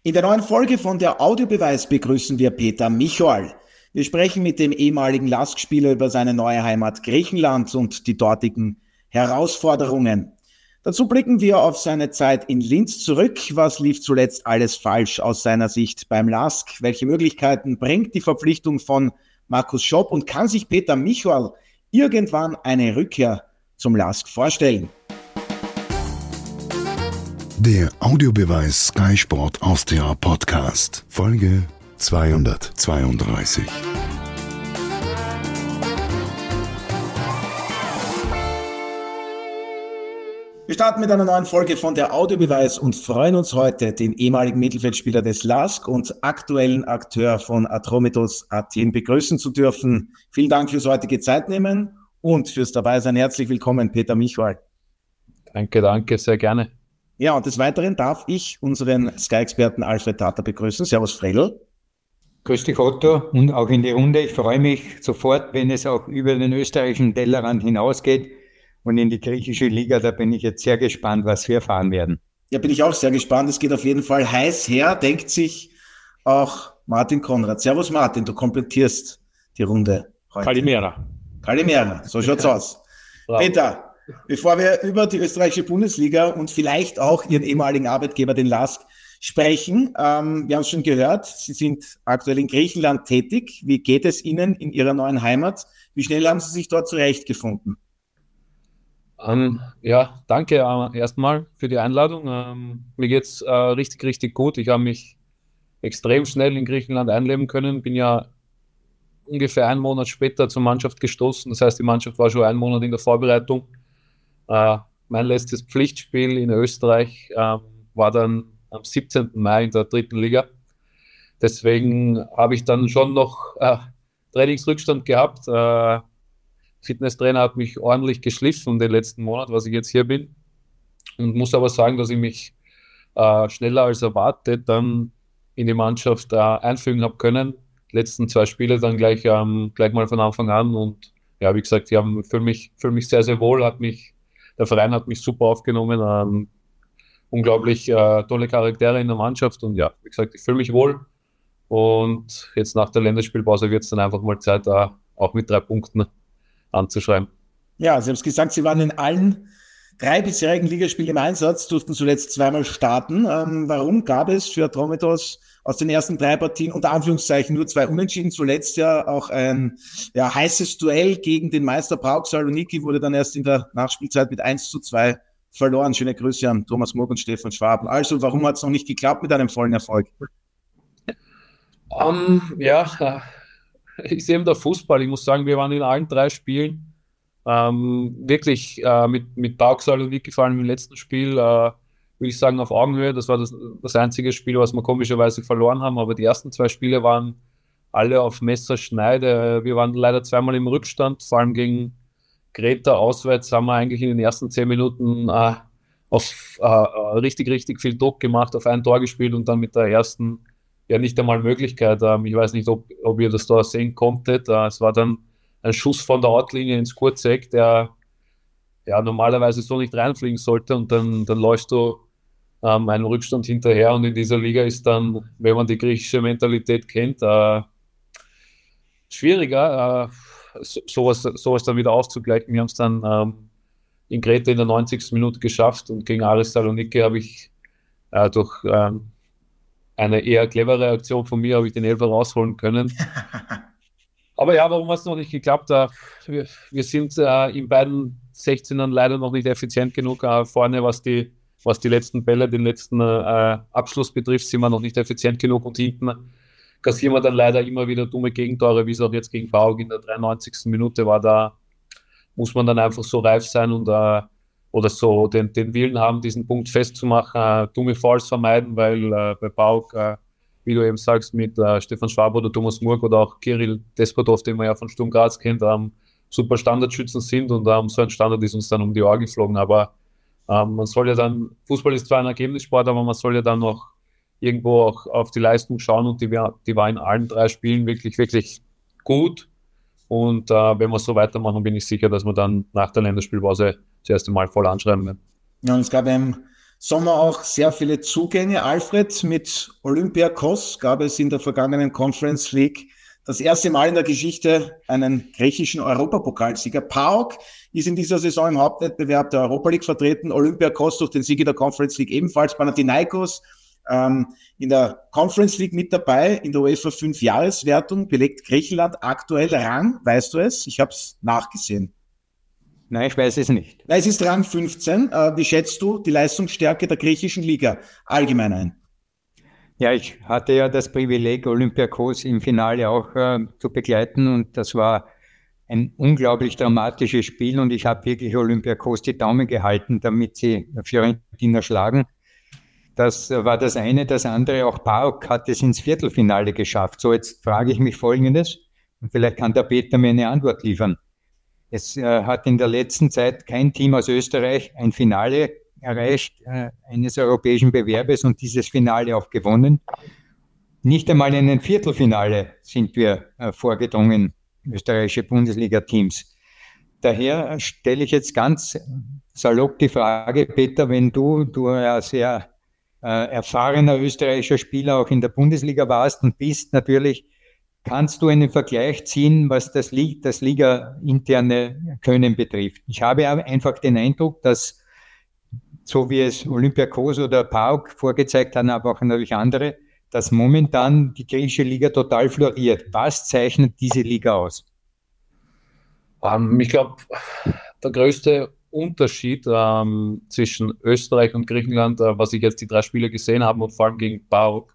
In der neuen Folge von der Audiobeweis begrüßen wir Peter Michol. Wir sprechen mit dem ehemaligen LASK-Spieler über seine neue Heimat Griechenland und die dortigen Herausforderungen. Dazu blicken wir auf seine Zeit in Linz zurück. Was lief zuletzt alles falsch aus seiner Sicht beim LASK? Welche Möglichkeiten bringt die Verpflichtung von Markus Schopp? Und kann sich Peter Michol irgendwann eine Rückkehr zum LASK vorstellen? Der Audiobeweis Sky Sport Austria Podcast, Folge 232. Wir starten mit einer neuen Folge von der Audiobeweis und freuen uns heute, den ehemaligen Mittelfeldspieler des LASK und aktuellen Akteur von Atromitos Athen begrüßen zu dürfen. Vielen Dank fürs heutige Zeitnehmen und fürs Dabeisein. Herzlich willkommen, Peter Michol. Danke, sehr gerne. Ja, und des Weiteren darf ich unseren Sky-Experten Alfred Tater begrüßen. Servus, Fredl. Grüß dich, Otto, und auch in die Runde. Ich freue mich sofort, wenn es auch über den österreichischen Tellerrand hinausgeht und in die griechische Liga. Da bin ich jetzt sehr gespannt, was wir erfahren werden. Ja, bin ich auch sehr gespannt. Es geht auf jeden Fall heiß her, denkt sich auch Martin Konrad. Servus, Martin, du komplettierst die Runde heute. Kalimera, so schaut's aus. Bravo. Peter, bevor wir über die österreichische Bundesliga und vielleicht auch Ihren ehemaligen Arbeitgeber, den LASK, sprechen, wir haben es schon gehört, Sie sind aktuell in Griechenland tätig. Wie geht es Ihnen in Ihrer neuen Heimat? Wie schnell haben Sie sich dort zurechtgefunden? Danke erstmal für die Einladung. Mir geht's richtig gut. Ich habe mich extrem schnell in Griechenland einleben können. Bin ja ungefähr einen Monat später zur Mannschaft gestoßen. Das heißt, die Mannschaft war schon einen Monat in der Vorbereitung. Mein letztes Pflichtspiel in Österreich war dann am 17. Mai in der 3. Liga. Deswegen habe ich dann schon noch Trainingsrückstand gehabt. Fitnesstrainer hat mich ordentlich geschliffen den letzten Monat, was ich jetzt hier bin. Und muss aber sagen, dass ich mich schneller als erwartet dann in die Mannschaft einfügen habe können. Die letzten 2 Spiele dann gleich mal von Anfang an. Und ja, wie gesagt, ich fühle mich sehr, sehr wohl. Der Verein hat mich super aufgenommen. Unglaublich tolle Charaktere in der Mannschaft. Und ja, wie gesagt, ich fühle mich wohl. Und jetzt nach der Länderspielpause wird es dann einfach mal Zeit, auch mit 3 Punkten anzuschreiben. Ja, Sie haben es gesagt, Sie waren in allen 3 bisherigen Ligaspielen im Einsatz, durften zuletzt 2-mal starten. Warum gab es für Atromitos aus den ersten 3 Partien unter Anführungszeichen nur 2 Unentschieden? Zuletzt ja auch ein heißes Duell gegen den Meister PAOK Saloniki wurde dann erst in der Nachspielzeit mit 1:2 verloren. Schöne Grüße an Thomas Murg und Stefan Schwab. Also, warum hat es noch nicht geklappt mit einem vollen Erfolg? Ich sehe eben der Fußball. Ich muss sagen, wir waren in allen 3 Spielen wirklich mit PAOK Saloniki, vor allem im letzten Spiel, würde ich sagen, auf Augenhöhe. Das war das einzige Spiel, was wir komischerweise verloren haben. Aber die ersten 2 Spiele waren alle auf Messerschneide. Wir waren leider 2-mal im Rückstand, vor allem gegen Greta auswärts haben wir eigentlich in den ersten 10 Minuten richtig viel Druck gemacht, auf ein Tor gespielt und dann mit der ersten nicht einmal Möglichkeit. Ich weiß nicht, ob ihr das da sehen konntet. Es war dann ein Schuss von der Outlinie ins kurze Eck, der normalerweise so nicht reinfliegen sollte, und dann läufst du einen Rückstand hinterher, und in dieser Liga ist dann, wenn man die griechische Mentalität kennt, schwieriger, sowas dann wieder auszugleichen. Wir haben es dann in Kreta in der 90. Minute geschafft, und gegen Aris Saloniki habe ich durch eine eher clevere Aktion von mir den Elfer rausholen können. Aber ja, warum hat es noch nicht geklappt? Wir sind in beiden 16ern leider noch nicht effizient genug. Vorne, was die letzten Bälle, den letzten Abschluss betrifft, sind wir noch nicht effizient genug, und hinten kassieren wir dann leider immer wieder dumme Gegentore, wie es auch jetzt gegen PAOK in der 93. Minute war. Da muss man dann einfach so reif sein und oder so den Willen haben, diesen Punkt festzumachen, dumme Fouls vermeiden, weil bei PAOK, wie du eben sagst, mit Stefan Schwab oder Thomas Murg oder auch Kirill Despotov, den man ja von Sturm Graz kennt, super Standardschützen sind, und so ein Standard ist uns dann um die Ohren geflogen. Aber man soll ja dann, Fußball ist zwar ein Ergebnissport, aber man soll ja dann noch irgendwo auch auf die Leistung schauen, und die war in allen 3 Spielen wirklich gut. Und wenn wir so weitermachen, bin ich sicher, dass wir dann nach der Länderspielpause das erste Mal voll anschreiben werden. Ja, und es gab Sommer auch sehr viele Zugänge. Alfred, mit Olympiakos gab es in der vergangenen Conference League das erste Mal in der Geschichte einen griechischen Europapokalsieger. PAOK ist in dieser Saison im Hauptwettbewerb der Europa League vertreten. Olympiakos durch den Sieg in der Conference League ebenfalls. Panathinaikos in der Conference League mit dabei, in der UEFA 5-Jahreswertung, belegt Griechenland aktuell Rang, weißt du es? Ich habe es nachgesehen. Nein, ich weiß es nicht. Nein, es ist Rang 15. Wie schätzt du die Leistungsstärke der griechischen Liga allgemein ein? Ja, ich hatte ja das Privileg, Olympiakos im Finale auch zu begleiten, und das war ein unglaublich dramatisches Spiel, und ich habe wirklich Olympiakos die Daumen gehalten, damit sie Fiorentina schlagen. Das war das eine. Das andere, auch PAOK hat es ins Viertelfinale geschafft. So, jetzt frage ich mich Folgendes, und vielleicht kann der Peter mir eine Antwort liefern. Es hat in der letzten Zeit kein Team aus Österreich ein Finale erreicht, eines europäischen Bewerbes, und dieses Finale auch gewonnen. Nicht einmal in ein Viertelfinale sind wir vorgedrungen, österreichische Bundesliga-Teams. Daher stelle ich jetzt ganz salopp die Frage, Peter, wenn du ja sehr erfahrener österreichischer Spieler auch in der Bundesliga warst und bist natürlich, kannst du einen Vergleich ziehen, was das Liga-interne Können betrifft? Ich habe einfach den Eindruck, dass, so wie es Olympiakos oder PAOK vorgezeigt haben, aber auch natürlich andere, dass momentan die griechische Liga total floriert. Was zeichnet diese Liga aus? Ich glaube, der größte Unterschied zwischen Österreich und Griechenland, was ich jetzt die 3 Spiele gesehen habe und vor allem gegen PAOK,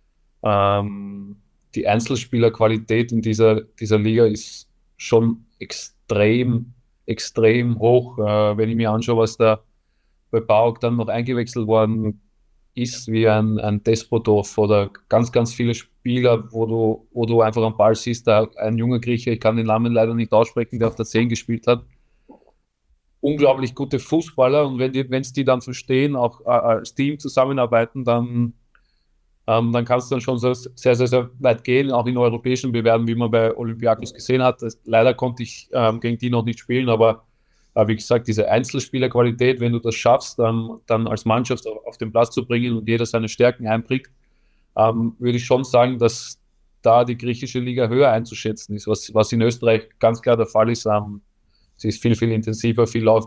die Einzelspielerqualität in dieser Liga ist schon extrem hoch. Wenn ich mir anschaue, was da bei PAOK dann noch eingewechselt worden ist, wie ein Despotov oder ganz, ganz viele Spieler, wo du einfach am Ball siehst, da ein junger Grieche, ich kann den Namen leider nicht aussprechen, der auf der 10 gespielt hat. Unglaublich gute Fußballer, und wenn es die dann verstehen, auch als Team zusammenarbeiten, dann kannst du dann schon sehr, sehr, sehr weit gehen, auch in europäischen Bewerben, wie man bei Olympiakos gesehen hat. Leider konnte ich gegen die noch nicht spielen, aber wie gesagt, diese Einzelspielerqualität, wenn du das schaffst, dann als Mannschaft auf den Platz zu bringen und jeder seine Stärken einbringt, würde ich schon sagen, dass da die griechische Liga höher einzuschätzen ist, was in Österreich ganz klar der Fall ist. Sie ist viel, viel intensiver,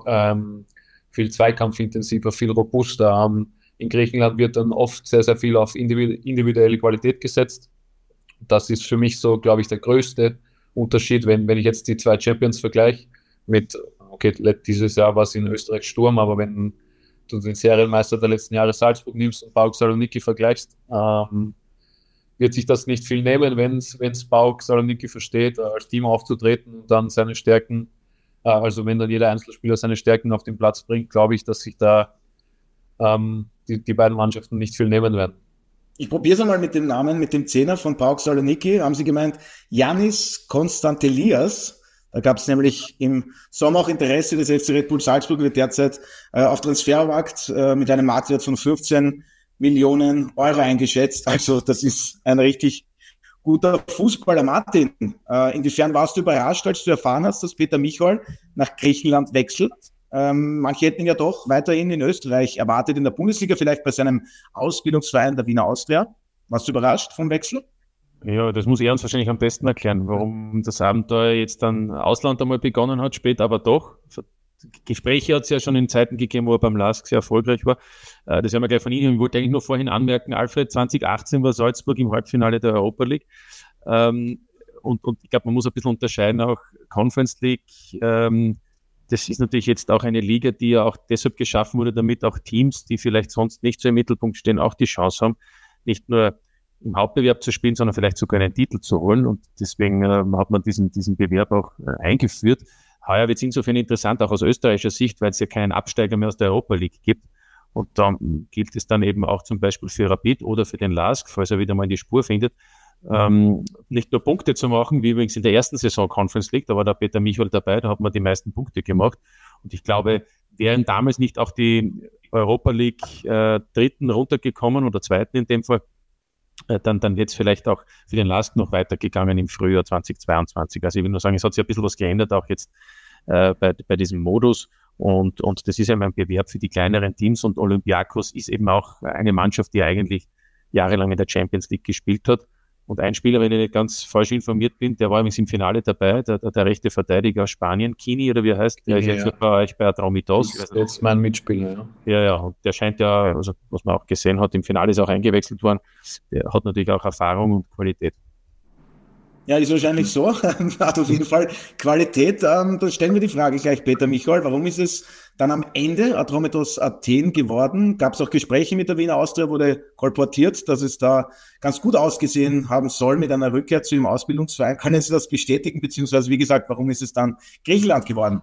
viel zweikampfintensiver, viel robuster. In Griechenland wird dann oft sehr, sehr viel auf individuelle Qualität gesetzt. Das ist für mich so, glaube ich, der größte Unterschied, wenn ich jetzt die 2 Champions vergleiche mit, okay, dieses Jahr war es in Österreich Sturm, aber wenn du den Serienmeister der letzten Jahre Salzburg nimmst und PAOK Saloniki vergleichst, wird sich das nicht viel nehmen, wenn es PAOK Saloniki versteht, als Team aufzutreten und dann seine Stärken, also wenn dann jeder Einzelspieler seine Stärken auf den Platz bringt, glaube ich, dass sich da die beiden Mannschaften nicht viel nehmen werden. Ich probiere es einmal mit dem Namen, mit dem Zehner von PAOK Saloniki. Haben Sie gemeint, Yannis Konstantelias. Da gab es nämlich im Sommer auch Interesse des FC Red Bull Salzburg, wird derzeit auf Transfermarkt mit einem Marktwert von 15 Millionen Euro eingeschätzt. Also das ist ein richtig guter Fußballer. Martin, inwiefern warst du überrascht, als du erfahren hast, dass Peter Michol nach Griechenland wechselt? Manche hätten ihn ja doch weiterhin in Österreich erwartet, in der Bundesliga, vielleicht bei seinem Ausbildungsverein der Wiener Austria. Warst du überrascht vom Wechsel? Ja, das muss er uns wahrscheinlich am besten erklären, warum das Abenteuer jetzt dann Ausland einmal begonnen hat, später aber doch. Gespräche hat es ja schon in Zeiten gegeben, wo er beim LASK sehr erfolgreich war. Das haben wir gleich von Ihnen. Ich wollte eigentlich nur vorhin anmerken, Alfred, 2018 war Salzburg im Halbfinale der Europa League. Und ich glaube, man muss ein bisschen unterscheiden, auch Conference League. Das ist natürlich jetzt auch eine Liga, die ja auch deshalb geschaffen wurde, damit auch Teams, die vielleicht sonst nicht so im Mittelpunkt stehen, auch die Chance haben, nicht nur im Hauptbewerb zu spielen, sondern vielleicht sogar einen Titel zu holen. Und deswegen hat man diesen Bewerb auch eingeführt. Heuer wird es insofern interessant, auch aus österreichischer Sicht, weil es ja keinen Absteiger mehr aus der Europa League gibt. Und dann gilt es dann eben auch zum Beispiel für Rapid oder für den LASK, falls er wieder mal in die Spur findet, nicht nur Punkte zu machen, wie übrigens in der ersten Saison Conference League, da war der Peter Michol dabei, da hat man die meisten Punkte gemacht. Und ich glaube, wären damals nicht auch die Europa League Dritten runtergekommen oder Zweiten in dem Fall, dann wird es vielleicht auch für den LASK noch weitergegangen im Frühjahr 2022. Also ich will nur sagen, es hat sich ein bisschen was geändert, auch jetzt bei diesem Modus. Und das ist eben ein Bewerb für die kleineren Teams, und Olympiakos ist eben auch eine Mannschaft, die eigentlich jahrelang in der Champions League gespielt hat. Und ein Spieler, wenn ich nicht ganz falsch informiert bin, der war übrigens im Finale dabei, der rechte Verteidiger aus Spanien, Kini oder wie er heißt, der ist jetzt bei euch bei Atromitos. Das ist jetzt mein Mitspieler, ja. Ja, und der scheint ja, also was man auch gesehen hat, im Finale ist auch eingewechselt worden, der hat natürlich auch Erfahrung und Qualität. Ja, ist wahrscheinlich so. Hat auf jeden Fall Qualität. Dann stellen wir die Frage gleich, Peter Michael. Warum ist es dann am Ende Atromitos Athen geworden? Gab es auch Gespräche mit der Wiener Austria, wurde kolportiert, dass es da ganz gut ausgesehen haben soll mit einer Rückkehr zu dem Ausbildungsverein. Können Sie das bestätigen? Beziehungsweise, wie gesagt, warum ist es dann Griechenland geworden?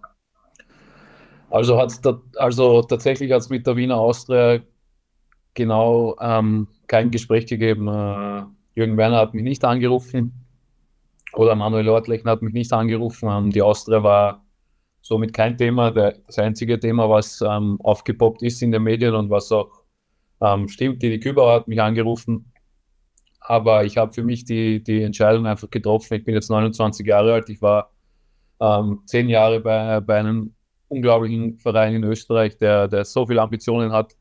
Also tatsächlich hat es mit der Wiener Austria genau kein Gespräch gegeben. Jürgen Werner hat mich nicht angerufen. Oder Manuel Ortlechner hat mich nicht angerufen. Die Austria war somit kein Thema. Das einzige Thema, was aufgepoppt ist in den Medien und was auch stimmt, Didi Kübauer hat mich angerufen. Aber ich habe für mich die Entscheidung einfach getroffen. Ich bin jetzt 29 Jahre alt. Ich war 10 Jahre bei einem unglaublichen Verein in Österreich, der so viele Ambitionen hat.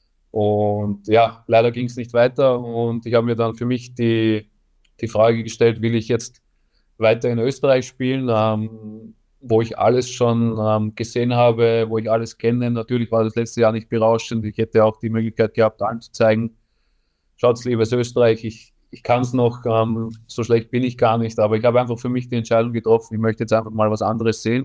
Und ja, leider ging es nicht weiter. Und ich habe mir dann für mich die Frage gestellt, will ich jetzt weiter in Österreich spielen, wo ich alles schon gesehen habe, wo ich alles kenne. Natürlich war das letzte Jahr nicht berauschend. Ich hätte auch die Möglichkeit gehabt, allen zu zeigen, schaut, liebes Österreich, ich kann es noch, so schlecht bin ich gar nicht, aber ich habe einfach für mich die Entscheidung getroffen, ich möchte jetzt einfach mal was anderes sehen,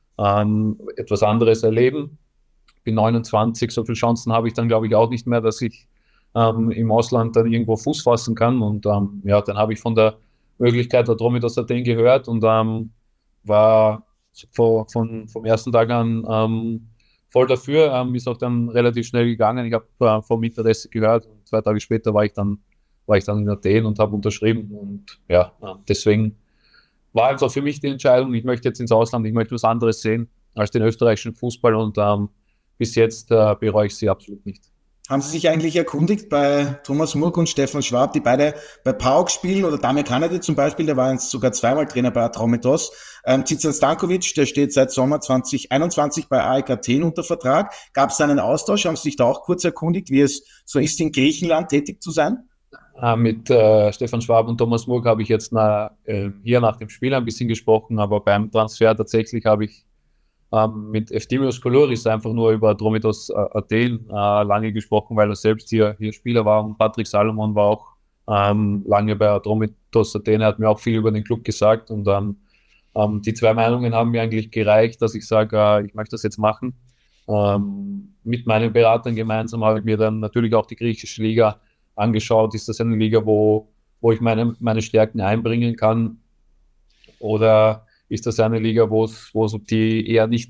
etwas anderes erleben. Ich bin 29, so viele Chancen habe ich dann, glaube ich, auch nicht mehr, dass ich im Ausland dann irgendwo Fuß fassen kann. Und dann habe ich von der Möglichkeit Atromitos Athen gehört und war vom ersten Tag an voll dafür. Ist auch dann relativ schnell gegangen. Ich habe vom Interesse gehört und 2 Tage später war ich dann in Athen und habe unterschrieben. Und ja, deswegen war einfach für mich die Entscheidung, ich möchte jetzt ins Ausland, ich möchte was anderes sehen als den österreichischen Fußball, und bis jetzt bereue ich sie absolut nicht. Haben Sie sich eigentlich erkundigt bei Thomas Murk und Stefan Schwab, die beide bei PAOK spielen, oder Damir Kanadi zum Beispiel, der war jetzt sogar 2-mal Trainer bei Atromitos. Zizan Stankovic, der steht seit Sommer 2021 bei AEK Athen unter Vertrag. Gab es einen Austausch? Haben Sie sich da auch kurz erkundigt, wie es so ist, in Griechenland tätig zu sein? Mit Stefan Schwab und Thomas Murk habe ich jetzt hier nach dem Spiel ein bisschen gesprochen, aber beim Transfer tatsächlich habe ich mit Efthymios Koulouris einfach nur über Atromitos Athen lange gesprochen, weil er selbst hier Spieler war, und Patrick Salomon war auch lange bei Atromitos Athen. Er hat mir auch viel über den Club gesagt, und die 2 Meinungen haben mir eigentlich gereicht, dass ich sage, ich möchte das jetzt machen. Mit meinen Beratern gemeinsam habe ich mir dann natürlich auch die griechische Liga angeschaut. Ist das eine Liga, wo ich meine Stärken einbringen kann, oder ist das eine Liga, wo die eher nicht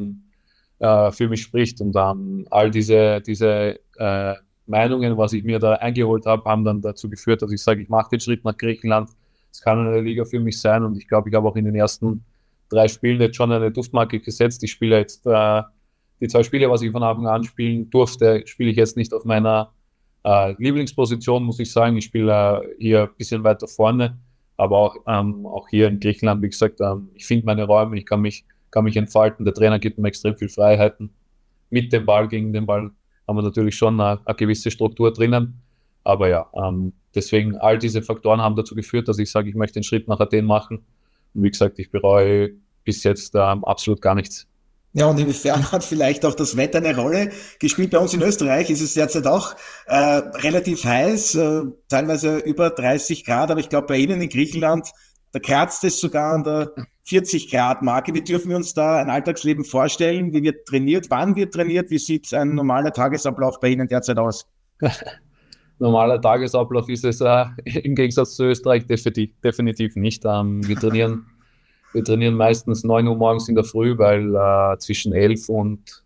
für mich spricht? Und all diese Meinungen, was ich mir da eingeholt habe, haben dann dazu geführt, dass ich sage, ich mache den Schritt nach Griechenland. Es kann eine Liga für mich sein, und ich glaube, ich habe auch in den ersten 3 Spielen jetzt schon eine Duftmarke gesetzt. Ich spiele jetzt die 2 Spiele, was ich von Anfang an spielen durfte, spiele ich jetzt nicht auf meiner Lieblingsposition, muss ich sagen. Ich spiele hier ein bisschen weiter vorne. Aber auch hier in Griechenland, wie gesagt, ich finde meine Räume, ich kann mich entfalten. Der Trainer gibt mir extrem viel Freiheiten. Mit dem Ball, gegen den Ball haben wir natürlich schon eine gewisse Struktur drinnen. Aber ja, deswegen all diese Faktoren haben dazu geführt, dass ich sage, ich möchte den Schritt nach Athen machen. Und wie gesagt, ich bereue bis jetzt absolut gar nichts. Ja, und inwiefern hat vielleicht auch das Wetter eine Rolle gespielt? Bei uns in Österreich ist es derzeit auch relativ heiß, teilweise über 30 Grad, aber ich glaube bei Ihnen in Griechenland, da kratzt es sogar an der 40 Grad Marke. Wie dürfen wir uns da ein Alltagsleben vorstellen? Wie wird trainiert? Wann wird trainiert? Wie sieht ein normaler Tagesablauf bei Ihnen derzeit aus? Normaler Tagesablauf ist es im Gegensatz zu Österreich definitiv nicht. Wir trainieren meistens 9 Uhr morgens in der Früh, weil zwischen 11 und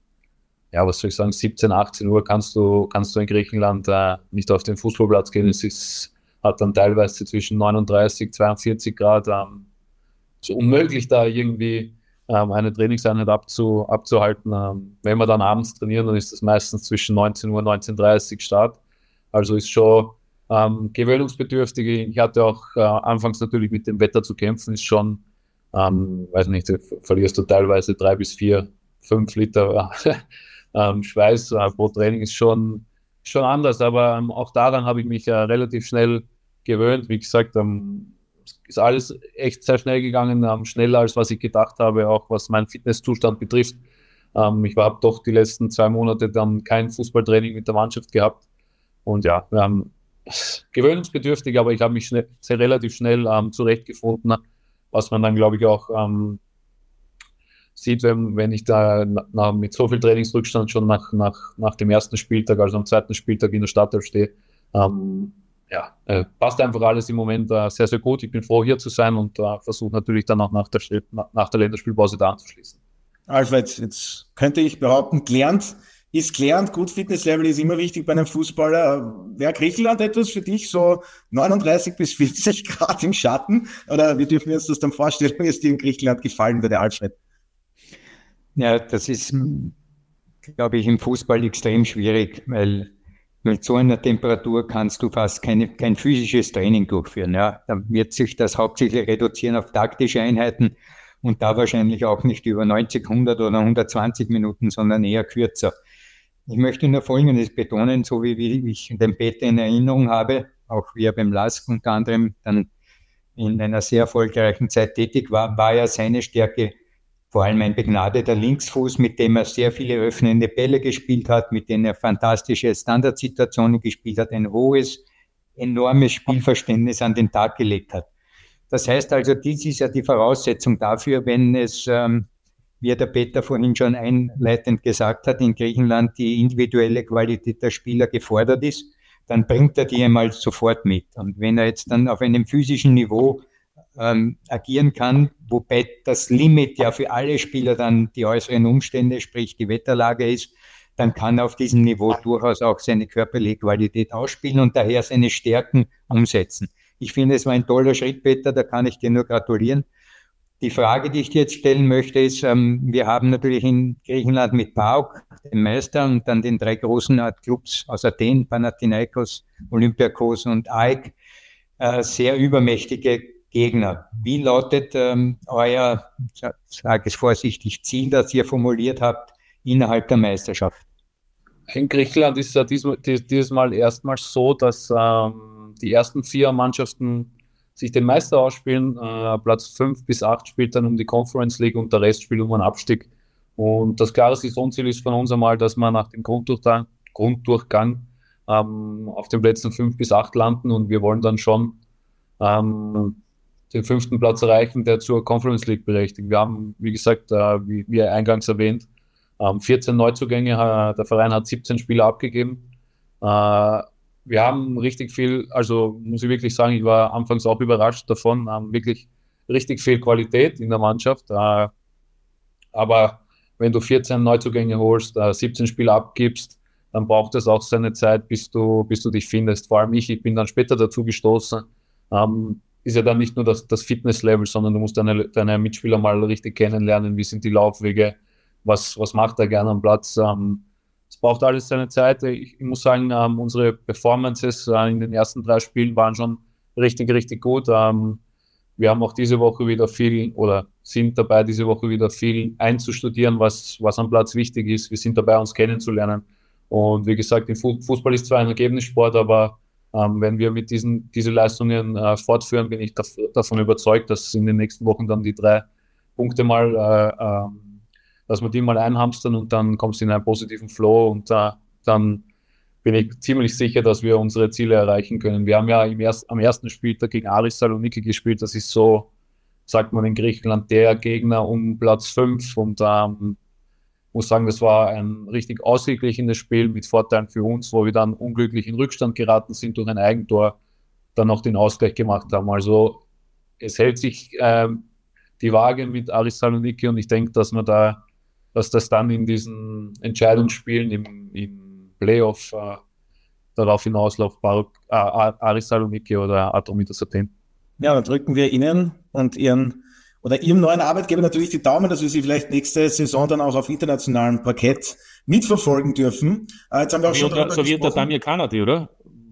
17, 18 Uhr kannst du in Griechenland nicht auf den Fußballplatz gehen. Hat dann teilweise zwischen 39, 42 Grad. So unmöglich, da irgendwie eine Trainingseinheit abzuhalten. Wenn wir dann abends trainieren, dann ist das meistens zwischen 19 Uhr und 19:30 Uhr Start. Also ist schon gewöhnungsbedürftig. Ich hatte auch anfangs natürlich mit dem Wetter zu kämpfen, ist schon, weiß nicht, verlierst du teilweise 3 bis 4 5 Liter Schweiß pro Training ist schon anders, aber auch daran habe ich mich relativ schnell gewöhnt. Wie gesagt, ist alles echt sehr schnell gegangen, schneller als was ich gedacht habe, auch was meinen Fitnesszustand betrifft. Ich habe doch die letzten 2 Monate dann kein Fußballtraining mit der Mannschaft gehabt und ja, wir haben gewöhnungsbedürftig, aber ich habe mich relativ schnell zurechtgefunden, was man dann, glaube ich, auch sieht, wenn ich da mit so viel Trainingsrückstand schon nach dem ersten Spieltag, also am 2. Spieltag in der Startelf stehe. Passt einfach alles im Moment sehr, sehr gut. Ich bin froh, hier zu sein und versuche natürlich dann auch nach der Länderspielpause da anzuschließen. Alfred, jetzt könnte ich behaupten, gelernt, gut, Fitnesslevel ist immer wichtig bei einem Fußballer. Wäre Griechenland etwas für dich, so 39 bis 40 Grad im Schatten? Oder wie dürfen wir uns das dann vorstellen, wie es dir in Griechenland gefallen würde, Alfred? Ja, das ist, glaube ich, im Fußball extrem schwierig, weil mit so einer Temperatur kannst du fast kein physisches Training durchführen. Ja. Da wird sich das hauptsächlich reduzieren auf taktische Einheiten und da wahrscheinlich auch nicht über 90, 100 oder 120 Minuten, sondern eher kürzer. Ich möchte nur Folgendes betonen, so wie ich den Peter in Erinnerung habe, auch wie er beim LASK unter anderem dann in einer sehr erfolgreichen Zeit tätig war ja seine Stärke vor allem ein begnadeter Linksfuß, mit dem er sehr viele öffnende Bälle gespielt hat, mit denen er fantastische Standardsituationen gespielt hat, ein hohes, enormes Spielverständnis an den Tag gelegt hat. Das heißt also, dies ist ja die Voraussetzung dafür, wenn es, wie der Peter vorhin schon einleitend gesagt hat, in Griechenland die individuelle Qualität der Spieler gefordert ist, dann bringt er die einmal sofort mit. Und wenn er jetzt dann auf einem physischen Niveau agieren kann, wobei das Limit ja für alle Spieler dann die äußeren Umstände, sprich die Wetterlage ist, dann kann er auf diesem Niveau durchaus auch seine körperliche Qualität ausspielen und daher seine Stärken umsetzen. Ich finde, es war ein toller Schritt, Peter, da kann ich dir nur gratulieren. Die Frage, die ich dir jetzt stellen möchte, ist, wir haben natürlich in Griechenland mit PAOK, dem Meister, und dann den 3 großen Clubs aus Athen, Panathinaikos, Olympiakos und AEK, sehr übermächtige Gegner. Wie lautet euer, sage es vorsichtig, Ziel, das ihr formuliert habt innerhalb der Meisterschaft? In Griechenland ist es dieses Mal erstmals so, dass die ersten 4 Mannschaften sich den Meister ausspielen. Platz 5 bis 8 spielt dann um die Conference League und der Rest spielt um einen Abstieg. Und das klare Saisonziel ist von uns einmal, dass wir nach dem Grunddurchgang auf den Plätzen 5 bis 8 landen und wir wollen dann schon den 5. Platz erreichen, der zur Conference League berechtigt. Wir haben, wie gesagt, wie eingangs erwähnt, 14 Neuzugänge, der Verein hat 17 Spieler abgegeben. Wir haben richtig viel, also muss ich wirklich sagen, ich war anfangs auch überrascht davon, haben wirklich richtig viel Qualität in der Mannschaft. Aber wenn du 14 Neuzugänge holst, 17 Spieler abgibst, dann braucht es auch seine Zeit, bis du dich findest. Vor allem ich bin dann später dazu gestoßen. Ist ja dann nicht nur das Fitnesslevel, sondern du musst deine Mitspieler mal richtig kennenlernen, wie sind die Laufwege, was macht er gerne am Platz. Es braucht alles seine Zeit. Ich muss sagen, unsere Performances in den ersten 3 Spielen waren schon richtig, richtig gut. Wir haben auch diese Woche wieder sind dabei, diese Woche wieder viel einzustudieren, was am Platz wichtig ist. Wir sind dabei, uns kennenzulernen. Und wie gesagt, Fußball ist zwar ein Ergebnissport, aber wenn wir mit diese Leistungen fortführen, bin ich davon überzeugt, dass in den nächsten Wochen dann die 3 Punkte mal, dass wir die mal einhamstern und dann kommst du in einen positiven Flow und dann bin ich ziemlich sicher, dass wir unsere Ziele erreichen können. Wir haben ja am ersten Spieltag gegen Aris Saloniki gespielt, das ist so, sagt man in Griechenland, der Gegner um Platz 5 und muss sagen, das war ein richtig ausgeglichenes Spiel mit Vorteilen für uns, wo wir dann unglücklich in Rückstand geraten sind durch ein Eigentor, dann noch den Ausgleich gemacht haben. Also es hält sich die Waage mit Aris Saloniki und ich denke, dass das dann in diesen Entscheidungsspielen im Playoff darauf hinausläuft, Aris Saloniki oder Atromitos Athen. Ja, dann drücken wir Ihnen und Ihrem neuen Arbeitgeber natürlich die Daumen, dass wir Sie vielleicht nächste Saison dann auch auf internationalem Parkett mitverfolgen dürfen. Jetzt haben wir auch schon so wie der Damir Kanadi, oder?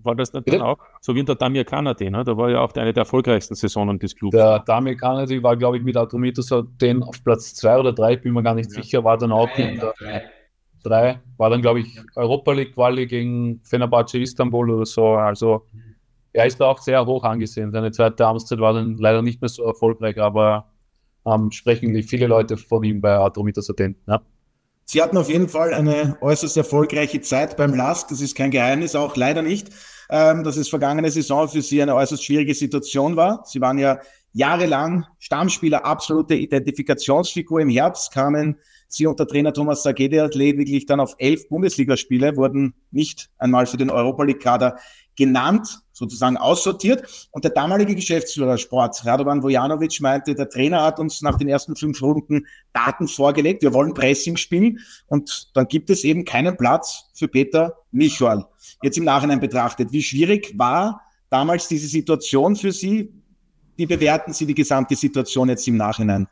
War das nicht dann auch? So wie in der Damir Kanadi, ne? Da war ja auch eine der erfolgreichsten Saisonen des Clubs. Der Damir Kanadi war, glaube ich, mit Atromitos den auf Platz 2 oder 3, bin mir gar nicht sicher, war dann auch in der 3, war dann, glaube ich, Europa League Quali gegen Fenerbahce Istanbul oder so. Also er ist da auch sehr hoch angesehen. Seine zweite Amtszeit war dann leider nicht mehr so erfolgreich, aber sprechen viele Leute von ihm bei Atromitos Athen. Ja. Sie hatten auf jeden Fall eine äußerst erfolgreiche Zeit beim LASK. Das ist kein Geheimnis, auch leider nicht, dass es vergangene Saison für Sie eine äußerst schwierige Situation war. Sie waren ja jahrelang Stammspieler, absolute Identifikationsfigur. Im Herbst kamen Sie unter Trainer Thomas Sageda lediglich dann auf 11 Bundesligaspiele, wurden nicht einmal für den Europa League-Kader genannt, sozusagen aussortiert. Und der damalige Geschäftsführer Sport, Radovan Vojanovic, meinte, der Trainer hat uns nach den ersten 5 Runden Daten vorgelegt, wir wollen Pressing spielen und dann gibt es eben keinen Platz für Peter Michol. Jetzt im Nachhinein betrachtet, wie schwierig war damals diese Situation für Sie? Wie bewerten Sie die gesamte Situation jetzt im Nachhinein?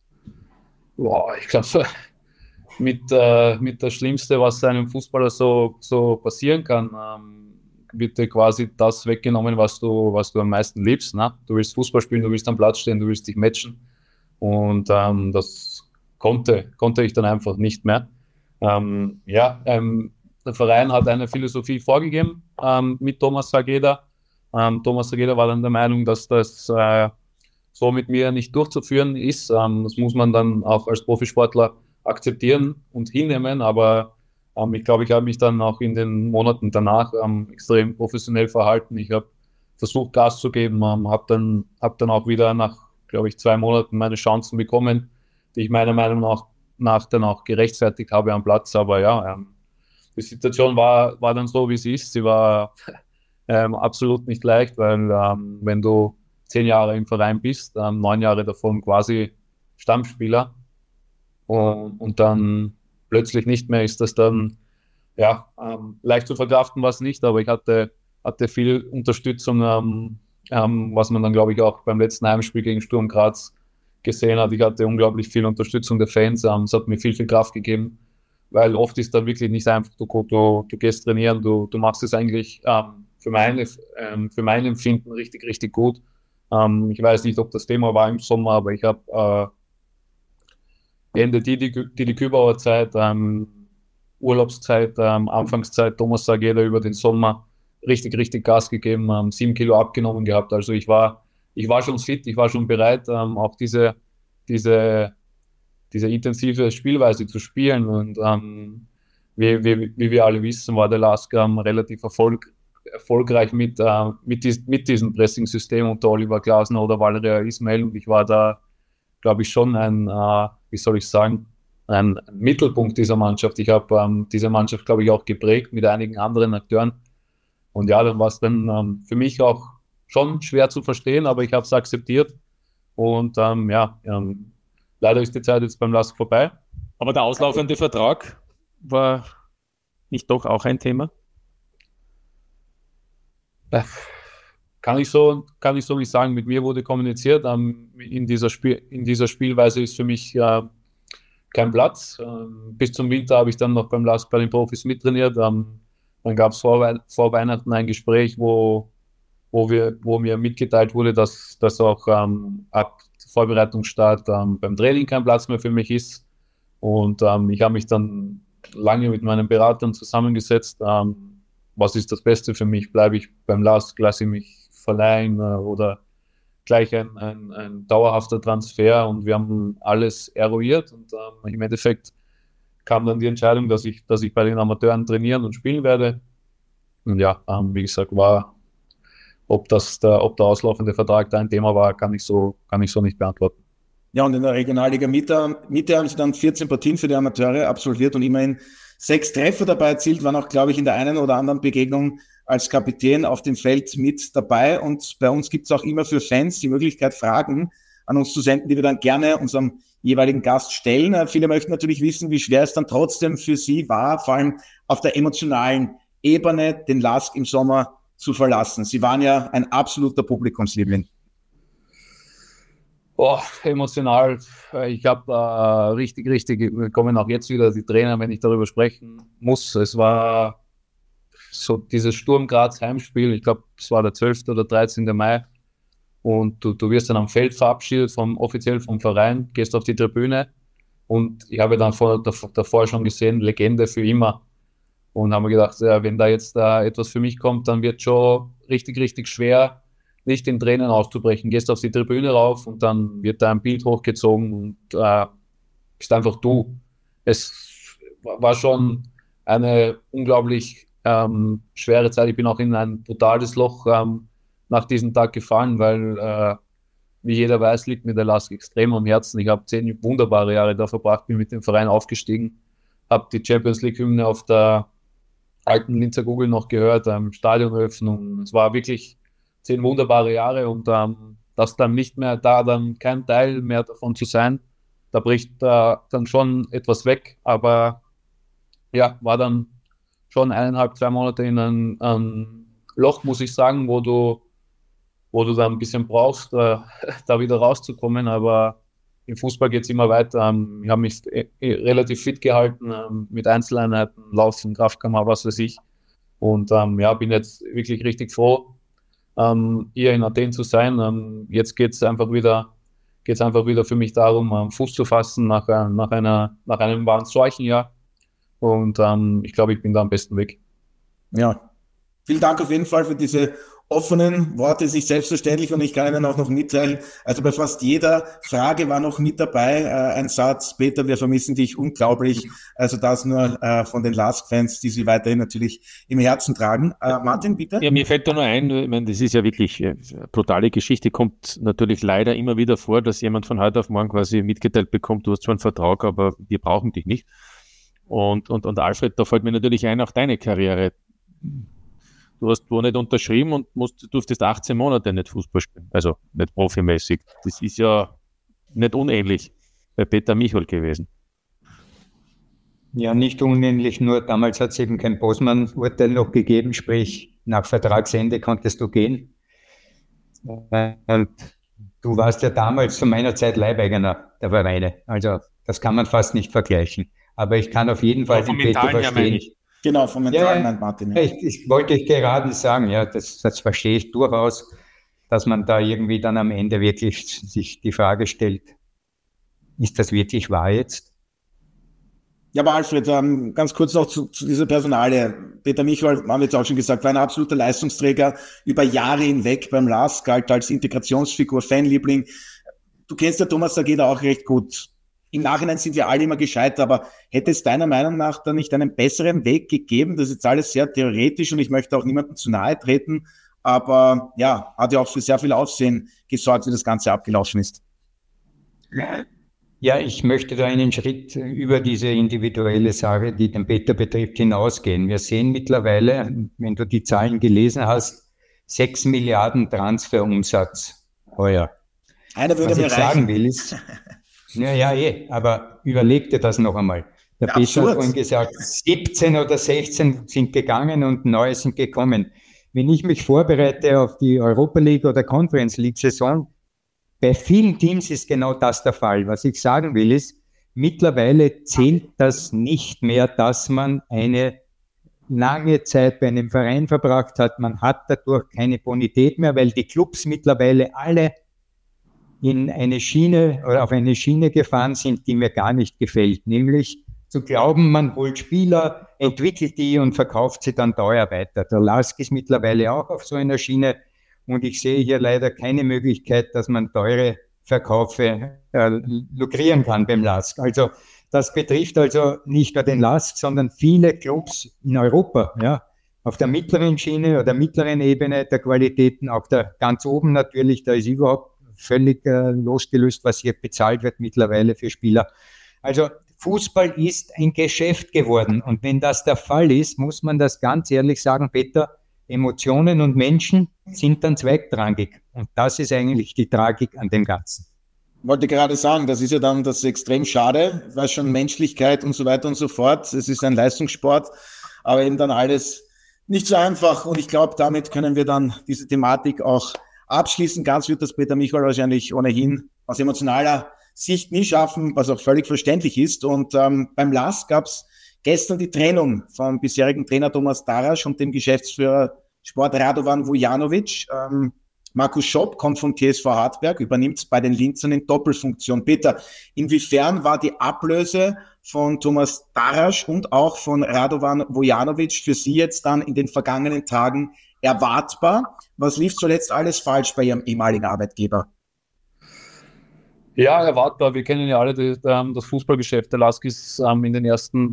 Boah, ich glaube, mit das Schlimmste, was einem Fußballer so passieren kann, wird dir quasi das weggenommen, was du am meisten liebst. Ne? Du willst Fußball spielen, du willst am Platz stehen, du willst dich matchen. Und das konnte ich dann einfach nicht mehr. Der Verein hat eine Philosophie vorgegeben mit Thomas Sageda. Thomas Sageda war dann der Meinung, dass das so mit mir nicht durchzuführen ist. Das muss man dann auch als Profisportler akzeptieren und hinnehmen, aber ich glaube, ich habe mich dann auch in den Monaten danach extrem professionell verhalten. Ich habe versucht, Gas zu geben, habe dann auch wieder nach, glaube ich, 2 Monaten meine Chancen bekommen, die ich meiner Meinung nach dann auch gerechtfertigt habe am Platz. Aber ja, die Situation war dann so, wie sie ist. Sie war absolut nicht leicht, weil wenn du 10 Jahre im Verein bist, 9 Jahre davon quasi Stammspieler und dann plötzlich nicht mehr, ist das dann leicht zu verkraften, war es nicht, aber ich hatte viel Unterstützung, was man dann, glaube ich, auch beim letzten Heimspiel gegen Sturm Graz gesehen hat. Ich hatte unglaublich viel Unterstützung der Fans, es hat mir viel Kraft gegeben, weil oft ist dann wirklich nicht einfach, du gehst trainieren, du machst es eigentlich für mein Empfinden richtig, richtig gut. Ich weiß nicht, ob das Thema war im Sommer, aber ich habe Ende die Kübauer Zeit, Urlaubszeit, Anfangszeit Thomas Sageda über den Sommer richtig, richtig Gas gegeben, 7 Kilo abgenommen gehabt. Also ich war schon fit, ich war schon bereit, auch diese intensive Spielweise zu spielen. Und wie wir alle wissen, war der LASK relativ erfolgreich mit diesem Pressing-System unter Oliver Glasner oder Valeria Ismail. Und ich war da, glaube ich, schon ein Mittelpunkt dieser Mannschaft. Ich habe diese Mannschaft, glaube ich, auch geprägt mit einigen anderen Akteuren. Und ja, dann war es dann für mich auch schon schwer zu verstehen, aber ich habe es akzeptiert. Und leider ist die Zeit jetzt beim LASK vorbei. Aber der auslaufende Vertrag war nicht doch auch ein Thema? Kann ich so nicht sagen. Mit mir wurde kommuniziert. In dieser Spielweise ist für mich kein Platz. Bis zum Winter habe ich dann noch beim LASK bei den Profis mittrainiert. Dann gab es vor Weihnachten ein Gespräch, wo mir mitgeteilt wurde, dass auch ab Vorbereitungsstart beim Training kein Platz mehr für mich ist. Und ich habe mich dann lange mit meinen Beratern zusammengesetzt. Was ist das Beste für mich? Bleibe ich beim LASK, lasse ich mich verleihen oder gleich ein dauerhafter Transfer? Und wir haben alles eruiert und im Endeffekt kam dann die Entscheidung, dass ich bei den Amateuren trainieren und spielen werde. Und ja, wie gesagt, ob der auslaufende Vertrag da ein Thema war, kann ich so nicht beantworten. Ja, und in der Regionalliga Mitte haben sie dann 14 Partien für die Amateure absolviert und immerhin 6 Treffer dabei erzielt, waren auch, glaube ich, in der einen oder anderen Begegnung als Kapitän auf dem Feld mit dabei. Und bei uns gibt es auch immer für Fans die Möglichkeit, Fragen an uns zu senden, die wir dann gerne unserem jeweiligen Gast stellen. Viele möchten natürlich wissen, wie schwer es dann trotzdem für Sie war, vor allem auf der emotionalen Ebene, den LASK im Sommer zu verlassen. Sie waren ja ein absoluter Publikumsliebling. Emotional. Ich habe richtig, kommen auch jetzt wieder die Tränen, wenn ich darüber sprechen muss. Es war so dieses Sturm Graz Heimspiel, ich glaube, es war der 12. oder 13. Mai, und du wirst dann am Feld verabschiedet, offiziell vom Verein, gehst auf die Tribüne, und ich habe dann davor schon gesehen, Legende für immer, und habe mir gedacht, ja, wenn da jetzt etwas für mich kommt, dann wird schon richtig, richtig schwer, nicht in Tränen auszubrechen. Gehst auf die Tribüne rauf und dann wird da ein Bild hochgezogen und bist einfach du. Es war schon eine unglaublich schwere Zeit. Ich bin auch in ein brutales Loch nach diesem Tag gefallen, weil, wie jeder weiß, liegt mir der LASK extrem am Herzen. Ich habe 10 wunderbare Jahre da verbracht, bin mit dem Verein aufgestiegen, habe die Champions League-Hymne auf der alten Linzer Kugel noch gehört, Stadioneröffnung. Es war wirklich 10 wunderbare Jahre, und das dann nicht mehr da, dann kein Teil mehr davon zu sein, da bricht dann schon etwas weg, aber ja, war dann schon 1,5-2 Monate in ein Loch, muss ich sagen, wo du dann ein bisschen brauchst, da wieder rauszukommen, aber im Fußball geht es immer weiter. Ich habe mich relativ fit gehalten, mit Einzeleinheiten, Laufen, Kraftkammer, was weiß ich, und bin jetzt wirklich richtig froh, hier in Athen zu sein. Jetzt geht es einfach wieder für mich darum, Fuß zu fassen nach einem wahren Seuchenjahr. Und ich glaube, ich bin da am besten Weg. Ja, vielen Dank auf jeden Fall für diese offenen Worte, sich selbstverständlich, und ich kann Ihnen auch noch mitteilen, also bei fast jeder Frage war noch mit dabei ein Satz: Peter, wir vermissen dich unglaublich. Also das nur von den LASK-Fans, die Sie weiterhin natürlich im Herzen tragen. Martin, bitte? Ja, mir fällt da nur ein, ich meine, das ist ja wirklich eine brutale Geschichte, kommt natürlich leider immer wieder vor, dass jemand von heute auf morgen quasi mitgeteilt bekommt, du hast zwar einen Vertrag, aber wir brauchen dich nicht. Und Alfred, da fällt mir natürlich ein, auch deine Karriere. Du hast wohl nicht unterschrieben und durftest 18 Monate nicht Fußball spielen, also nicht profimäßig. Das ist ja nicht unähnlich bei Peter Michol gewesen. Ja, nicht unähnlich, nur damals hat es eben kein Bosman-Urteil noch gegeben, sprich nach Vertragsende konntest du gehen. Und du warst ja damals zu meiner Zeit Leibeigener der Vereine, also das kann man fast nicht vergleichen. Aber ich kann auf jeden Fall den Peter verstehen. Genau, vom Mentalen, Martin. Ja. Ich wollte ich gerade sagen, ja, das verstehe ich durchaus, dass man da irgendwie dann am Ende wirklich sich die Frage stellt, ist das wirklich wahr jetzt? Ja, aber Alfred, ganz kurz noch zu dieser Personalie. Peter Michol, haben wir jetzt auch schon gesagt, war ein absoluter Leistungsträger über Jahre hinweg beim LASK, galt als Integrationsfigur, Fanliebling. Du kennst ja Thomas Sageda auch recht gut. Im Nachhinein sind wir alle immer gescheitert, aber hätte es deiner Meinung nach da nicht einen besseren Weg gegeben? Das ist jetzt alles sehr theoretisch und ich möchte auch niemandem zu nahe treten, aber ja, hat ja auch für sehr viel Aufsehen gesorgt, wie das Ganze abgelaufen ist. Ja, ich möchte da einen Schritt über diese individuelle Sache, die den Peter betrifft, hinausgehen. Wir sehen mittlerweile, wenn du die Zahlen gelesen hast, 6 Milliarden Transferumsatz heuer. Einer würde Was mir ich reichen. sagen will ist, aber überleg dir das noch einmal. Der Peter hat vorhin gesagt, 17 oder 16 sind gegangen und neue sind gekommen. Wenn ich mich vorbereite auf die Europa League oder Conference League Saison, bei vielen Teams ist genau das der Fall. Was ich sagen will ist, mittlerweile zählt das nicht mehr, dass man eine lange Zeit bei einem Verein verbracht hat. Man hat dadurch keine Bonität mehr, weil die Clubs mittlerweile alle in eine Schiene oder auf eine Schiene gefahren sind, die mir gar nicht gefällt. Nämlich zu glauben, man holt Spieler, entwickelt die und verkauft sie dann teuer weiter. Der LASK ist mittlerweile auch auf so einer Schiene und ich sehe hier leider keine Möglichkeit, dass man teure Verkaufe lukrieren kann beim LASK. Also das betrifft also nicht nur den LASK, sondern viele Clubs in Europa, ja, auf der mittleren Schiene oder mittleren Ebene der Qualitäten, auch da ganz oben natürlich, da ist überhaupt völlig losgelöst, was hier bezahlt wird mittlerweile für Spieler. Also Fußball ist ein Geschäft geworden und wenn das der Fall ist, muss man das ganz ehrlich sagen, Peter, Emotionen und Menschen sind dann zweitrangig und das ist eigentlich die Tragik an dem Ganzen. Ich wollte gerade sagen, das ist ja dann das extrem schade, weil schon Menschlichkeit und so weiter und so fort, es ist ein Leistungssport, aber eben dann alles nicht so einfach und ich glaube, damit können wir dann diese Thematik auch abschließen. Ganz wird das Peter Michol wahrscheinlich ohnehin aus emotionaler Sicht nie schaffen, was auch völlig verständlich ist. Und beim LASK gab es Gestern die Trennung vom bisherigen Trainer Thomas Darasch und dem Geschäftsführer Sport Radovan Vujanovic. Markus Schopp kommt von TSV Hartberg, übernimmt bei den Linzern in Doppelfunktion. Peter, inwiefern war die Ablöse von Thomas Darasch und auch von Radovan Vujanovic für Sie jetzt dann in den vergangenen Tagen erwartbar? Was lief zuletzt alles falsch bei Ihrem ehemaligen Arbeitgeber? Ja, erwartbar. Wir kennen ja alle das Fußballgeschäft. Der LASK ist in den ersten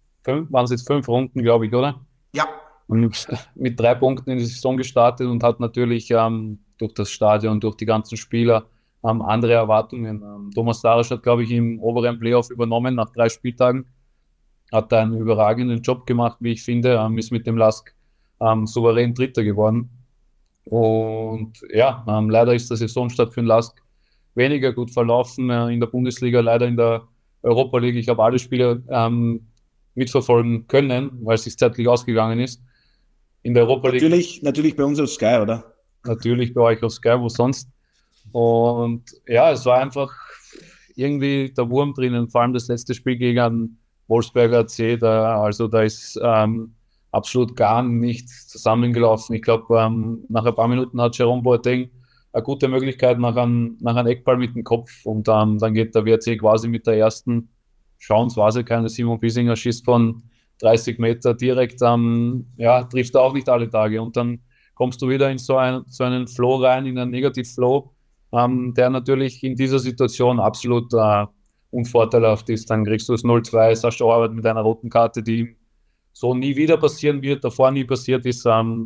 5 Runden, glaube ich, oder? Ja. Und mit 3 Punkten in die Saison gestartet und hat natürlich durch das Stadion, durch die ganzen Spieler andere Erwartungen. Thomas Darasch hat, glaube ich, im oberen Playoff übernommen nach 3 Spieltagen. Hat einen überragenden Job gemacht, wie ich finde. Ist mit dem LASK souverän Dritter geworden. Und ja, leider ist der Saisonstart für den LASK weniger gut verlaufen. In der Bundesliga, leider in der Europa League. Ich habe alle Spiele mitverfolgen können, weil es sich zeitlich ausgegangen ist. In der Europa League. Natürlich bei uns auf Sky, oder? Natürlich bei euch auf Sky, wo sonst. Und ja, es war einfach irgendwie der Wurm drinnen, vor allem das letzte Spiel gegen Wolfsberger AC, da ist absolut gar nichts zusammengelaufen. Ich glaube, nach ein paar Minuten hat Jerome Boateng eine gute Möglichkeit nach einem Eckball mit dem Kopf und dann geht der WRC quasi mit der ersten Chance, war sie keine, Simon Biesinger schießt von 30 Meter direkt, trifft er auch nicht alle Tage und dann kommst du wieder in so einen Flow rein, in einen Negativ-Flow, der natürlich in dieser Situation absolut unvorteilhaft ist. Dann kriegst du das 0-2, Sascha Horvath mit einer roten Karte, die so nie wieder passieren wird, davor nie passiert ist.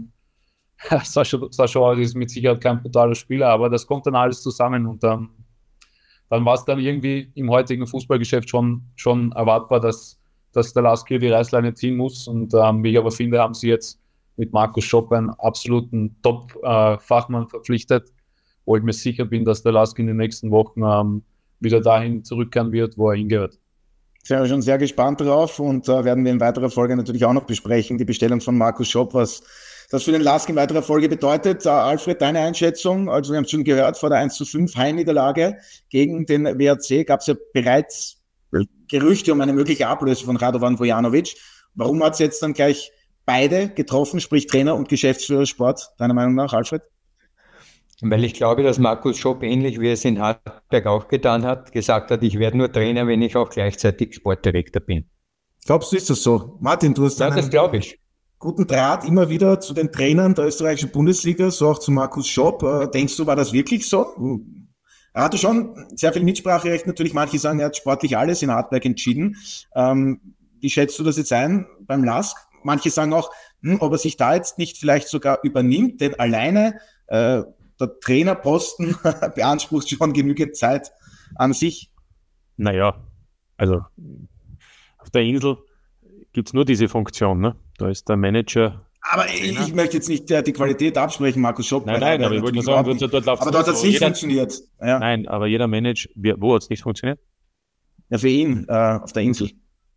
Sascha Horvath ist mit Sicherheit kein brutaler Spieler, aber das kommt dann alles zusammen und dann war es dann irgendwie im heutigen Fußballgeschäft schon erwartbar, dass der LASK hier die Reißleine ziehen muss und wie ich aber finde, haben sie jetzt mit Markus Schopp einen absoluten Top-Fachmann verpflichtet, wo ich mir sicher bin, dass der LASK in den nächsten Wochen wieder dahin zurückkehren wird, wo er hingehört. Sind wir schon sehr gespannt drauf und werden wir in weiterer Folge natürlich auch noch besprechen, die Bestellung von Markus Schopp, was das für den LASK in weiterer Folge bedeutet. Alfred, deine Einschätzung? Also wir haben es schon gehört, vor der 1:5 Heimniederlage gegen den WRC gab es ja bereits Gerüchte um eine mögliche Ablöse von Radovan Vujanovic. Warum hat es jetzt dann gleich beide getroffen, sprich Trainer und Geschäftsführer Sport, deiner Meinung nach, Alfred? Weil ich glaube, dass Markus Schopp, ähnlich wie es in Hartberg auch getan hat, gesagt hat, ich werde nur Trainer, wenn ich auch gleichzeitig Sportdirektor bin. Glaubst du, ist das so? Martin, du hast das glaube ich. Guten Draht immer wieder zu den Trainern der österreichischen Bundesliga, so auch zu Markus Schopp. Denkst du, war das wirklich so? Er hatte schon sehr viel Mitspracherecht. Natürlich, manche sagen, er hat sportlich alles in Hartberg entschieden. Wie schätzt du das jetzt ein beim LASK? Manche sagen auch, ob er sich da jetzt nicht vielleicht sogar übernimmt, denn alleine der Trainerposten beansprucht schon genügend Zeit an sich. Naja, also auf der Insel gibt es nur diese Funktion, ne? Da ist der Manager. Aber ich möchte jetzt nicht die Qualität absprechen, Markus Schopp. Nein, aber ich wollte nur sagen, dort läuft es. Aber dort hat es nicht funktioniert. Ja. Nein, aber jeder Manager, wo hat es nicht funktioniert? Ja, für ihn auf der Insel.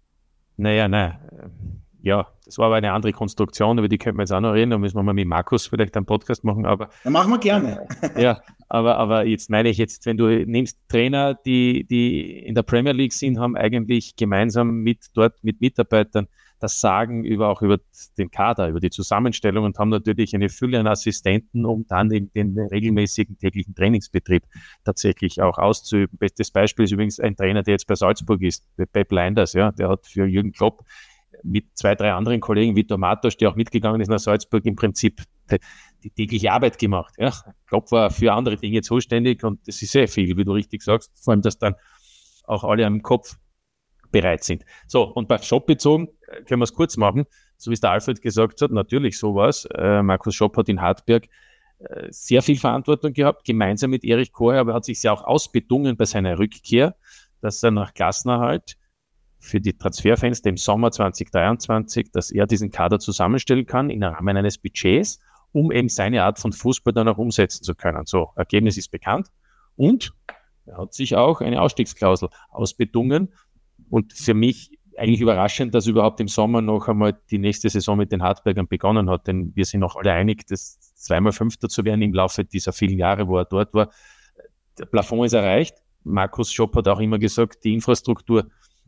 Ja, das war aber eine andere Konstruktion, über die könnten wir jetzt auch noch reden, da müssen wir mal mit Markus vielleicht einen Podcast machen, aber... Ja, machen wir gerne. Ja, aber jetzt meine ich jetzt, wenn du nimmst Trainer, die in der Premier League sind, haben eigentlich gemeinsam mit Mitarbeitern das Sagen auch über den Kader, über die Zusammenstellung und haben natürlich eine Fülle an Assistenten, um dann den regelmäßigen täglichen Trainingsbetrieb tatsächlich auch auszuüben. Bestes Beispiel ist übrigens ein Trainer, der jetzt bei Salzburg ist, Pep Lijnders, ja, der hat für Jürgen Klopp mit 2, 3 anderen Kollegen, wie Tomatosch, der auch mitgegangen ist nach Salzburg, im Prinzip die tägliche Arbeit gemacht. Ja. Klopp war für andere Dinge zuständig und das ist sehr viel, wie du richtig sagst, vor allem, dass dann auch alle am Kopf bereit sind. So, und bei Schopp bezogen, können wir es kurz machen, so wie es der Alfred gesagt hat, natürlich sowas. Markus Schopp hat in Hartberg sehr viel Verantwortung gehabt, gemeinsam mit Erich Koher, aber er hat sich ja auch ausbedungen bei seiner Rückkehr, dass er nach Klassenerhalt für die Transferfenster im Sommer 2023, dass er diesen Kader zusammenstellen kann im Rahmen eines Budgets, um eben seine Art von Fußball dann auch umsetzen zu können. So, Ergebnis ist bekannt und er hat sich auch eine Ausstiegsklausel ausbedungen und für mich eigentlich überraschend, dass überhaupt im Sommer noch einmal die nächste Saison mit den Hartbergern begonnen hat, denn wir sind auch alle einig, dass 2-mal Fünfter zu werden im Laufe dieser vielen Jahre, wo er dort war. Der Plafond ist erreicht. Markus Schopp hat auch immer gesagt, die Infrastruktur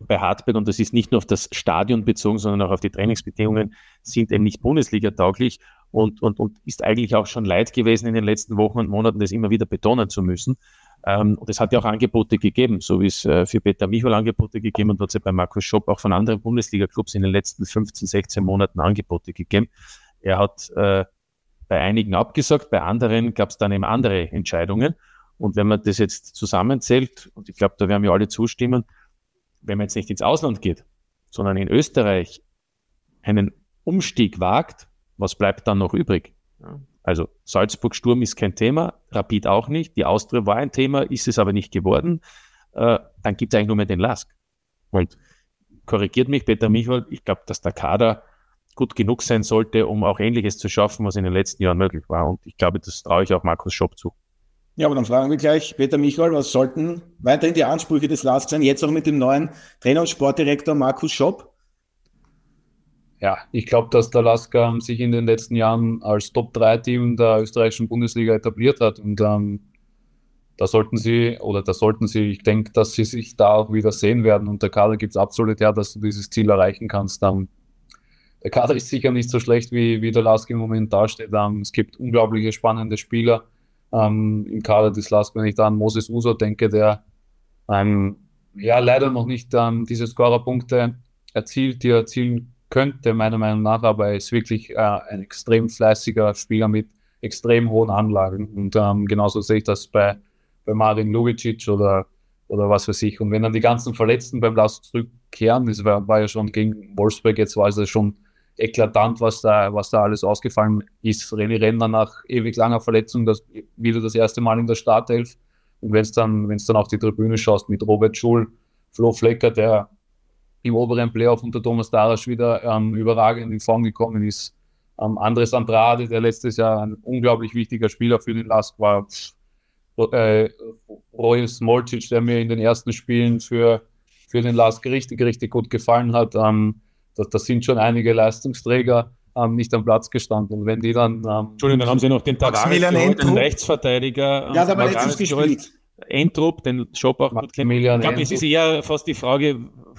bei Hartberg, und das ist nicht nur auf das Stadion bezogen, sondern auch auf die Trainingsbedingungen, sind eben nicht Bundesliga-tauglich und ist eigentlich auch schon leid gewesen in den letzten Wochen und Monaten, das immer wieder betonen zu müssen. Und es hat ja auch Angebote gegeben, so wie es für Peter Michol Angebote gegeben und hat es ja bei Markus Schopp auch von anderen Bundesliga-Clubs in den letzten 15, 16 Monaten Angebote gegeben. Er hat bei einigen abgesagt, bei anderen gab es dann eben andere Entscheidungen. Und wenn man das jetzt zusammenzählt, und ich glaube, da werden wir alle zustimmen, wenn man jetzt nicht ins Ausland geht, sondern in Österreich einen Umstieg wagt, was bleibt dann noch übrig? Also Salzburg Sturm ist kein Thema, Rapid auch nicht, die Austria war ein Thema, ist es aber nicht geworden. Dann gibt es eigentlich nur mehr den LASK. Und korrigiert mich Peter Michol, ich glaube, dass der Kader gut genug sein sollte, um auch Ähnliches zu schaffen, was in den letzten Jahren möglich war. Und ich glaube, das traue ich auch Markus Schopp zu. Ja, aber dann fragen wir gleich Peter Michol, was sollten weiterhin die Ansprüche des LASK sein, jetzt auch mit dem neuen Trainer und Sportdirektor Markus Schopp? Ja, ich glaube, dass der LASK sich in den letzten Jahren als Top-3-Team der österreichischen Bundesliga etabliert hat und da sollten sie, ich denke, dass sie sich da auch wieder sehen werden und der Kader gibt es absolut her, dass du dieses Ziel erreichen kannst. Der Kader ist sicher nicht so schlecht, wie der LASK im Moment dasteht. Es gibt unglaubliche spannende Spieler im Kader des LASK, wenn ich da an Moses Uso denke, der leider noch nicht diese Scorerpunkte erzielt, die er erzielen könnte, meiner Meinung nach, aber er ist wirklich ein extrem fleißiger Spieler mit extrem hohen Anlagen und genauso sehe ich das bei Marin Lubicic oder was weiß ich. Und wenn dann die ganzen Verletzten beim LASK zurückkehren, das war ja schon gegen Wolfsburg, jetzt war es schon eklatant, was da alles ausgefallen ist. René Renner nach ewig langer Verletzung, wieder das erste Mal in der Startelf. Und wenn es dann auf die Tribüne schaust mit Robert Schul, Flo Flecker, der im oberen Playoff unter Thomas Darasch wieder überragend in Form gekommen ist. Andres Andrade, der letztes Jahr ein unglaublich wichtiger Spieler für den LASK war. Roy Smolcic, der mir in den ersten Spielen für den LASK richtig, richtig gut gefallen hat. Das sind schon einige Leistungsträger nicht am Platz gestanden. Und wenn die dann... Entschuldigung, dann haben sie noch den Tavares geholt, den Rechtsverteidiger. Ja, der war letztens gespielt. Entrup, den Schopp auch gut kennen. Ich glaube, es ist eher fast die Frage,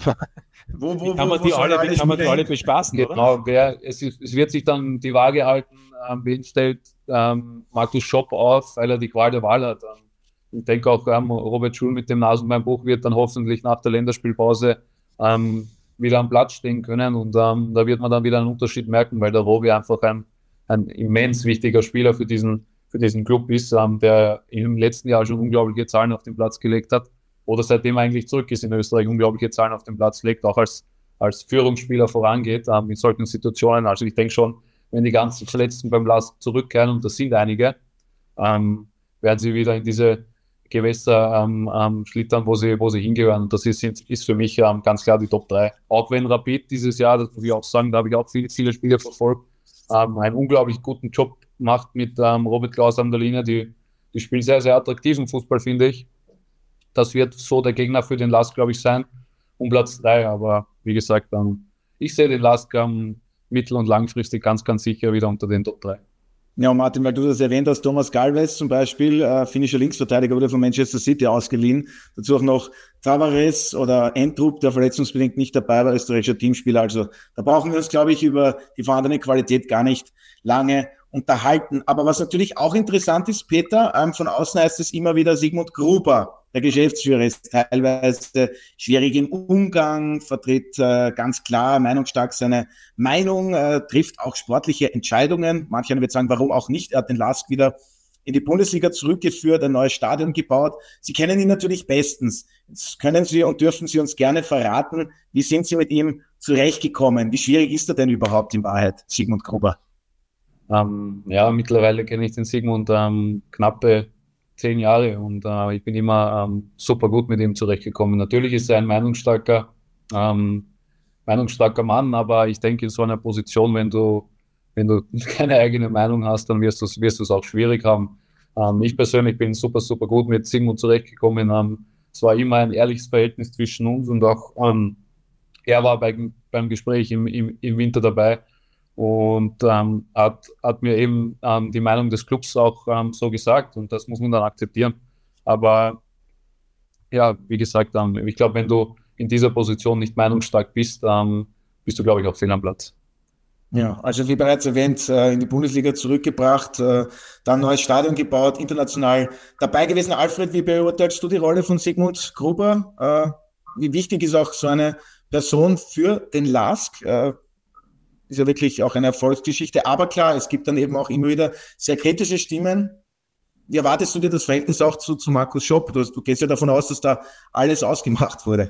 wie kann man die alle bespaßen, genau, oder? Es wird sich dann die Waage halten, wen stellt Markus Schopp auf, weil er die Qual der Wahl hat. Ich denke auch, Robert Schul mit dem Nasenbeinbruch wird dann hoffentlich nach der Länderspielpause wieder am Platz stehen können und da wird man dann wieder einen Unterschied merken, weil der Robi einfach ein immens wichtiger Spieler für diesen Club ist, der im letzten Jahr schon unglaubliche Zahlen auf den Platz gelegt hat oder seitdem er eigentlich zurück ist in Österreich, unglaubliche Zahlen auf den Platz legt, auch als Führungsspieler vorangeht in solchen Situationen. Also ich denke schon, wenn die ganzen Verletzten beim LASK zurückkehren, und das sind einige, werden sie wieder in diese Gewässer schlittern, wo sie hingehören. Und das ist für mich ganz klar die Top 3. Auch wenn Rapid dieses Jahr, das muss ich auch sagen, da habe ich auch viele Spiele verfolgt, einen unglaublich guten Job macht mit Robert Klaus an der Linie. Die spielen sehr, sehr attraktiven Fußball, finde ich. Das wird so der Gegner für den LASK, glaube ich, sein, um Platz 3. Aber wie gesagt, ich sehe den LASK mittel- und langfristig ganz, ganz sicher wieder unter den Top 3. Ja, Martin, weil du das erwähnt hast, Thomas Galvez zum Beispiel, finnischer Linksverteidiger, wurde von Manchester City ausgeliehen. Dazu auch noch Tavares oder Entrup, der verletzungsbedingt nicht dabei war, österreichischer Teamspieler. Also da brauchen wir uns, glaube ich, über die vorhandene Qualität gar nicht lange unterhalten. Aber was natürlich auch interessant ist, Peter, von außen heißt es immer wieder Sigmund Gruber, der Geschäftsführer, ist teilweise schwierig im Umgang, vertritt ganz klar, meinungsstark seine Meinung, trifft auch sportliche Entscheidungen. Manche wird sagen, warum auch nicht? Er hat den LASK wieder in die Bundesliga zurückgeführt, ein neues Stadion gebaut. Sie kennen ihn natürlich bestens. Jetzt können Sie und dürfen Sie uns gerne verraten, wie sind Sie mit ihm zurechtgekommen? Wie schwierig ist er denn überhaupt in Wahrheit, Sigmund Gruber? Mittlerweile kenne ich den Sigmund knappe 10 Jahre und ich bin immer super gut mit ihm zurechtgekommen. Natürlich ist er ein meinungsstarker Mann, aber ich denke in so einer Position, wenn du keine eigene Meinung hast, dann wirst du es auch schwierig haben. Ich persönlich bin super, super gut mit Sigmund zurechtgekommen. Es war immer ein ehrliches Verhältnis zwischen uns und auch er war beim Gespräch im Winter dabei und hat mir eben die Meinung des Clubs auch so gesagt und das muss man dann akzeptieren. Aber ja, wie gesagt, ich glaube, wenn in dieser Position nicht meinungsstark bist, bist du, glaube ich, auch fehl am Platz. Ja, also wie bereits erwähnt, in die Bundesliga zurückgebracht, dann neues Stadion gebaut, international dabei gewesen. Alfred, wie beurteilst du die Rolle von Sigmund Gruber? Wie wichtig ist auch so eine Person für den LASK? Ist ja wirklich auch eine Erfolgsgeschichte. Aber klar, es gibt dann eben auch immer wieder sehr kritische Stimmen. Wie erwartest du dir das Verhältnis auch zu Markus Schopp? Du gehst ja davon aus, dass da alles ausgemacht wurde.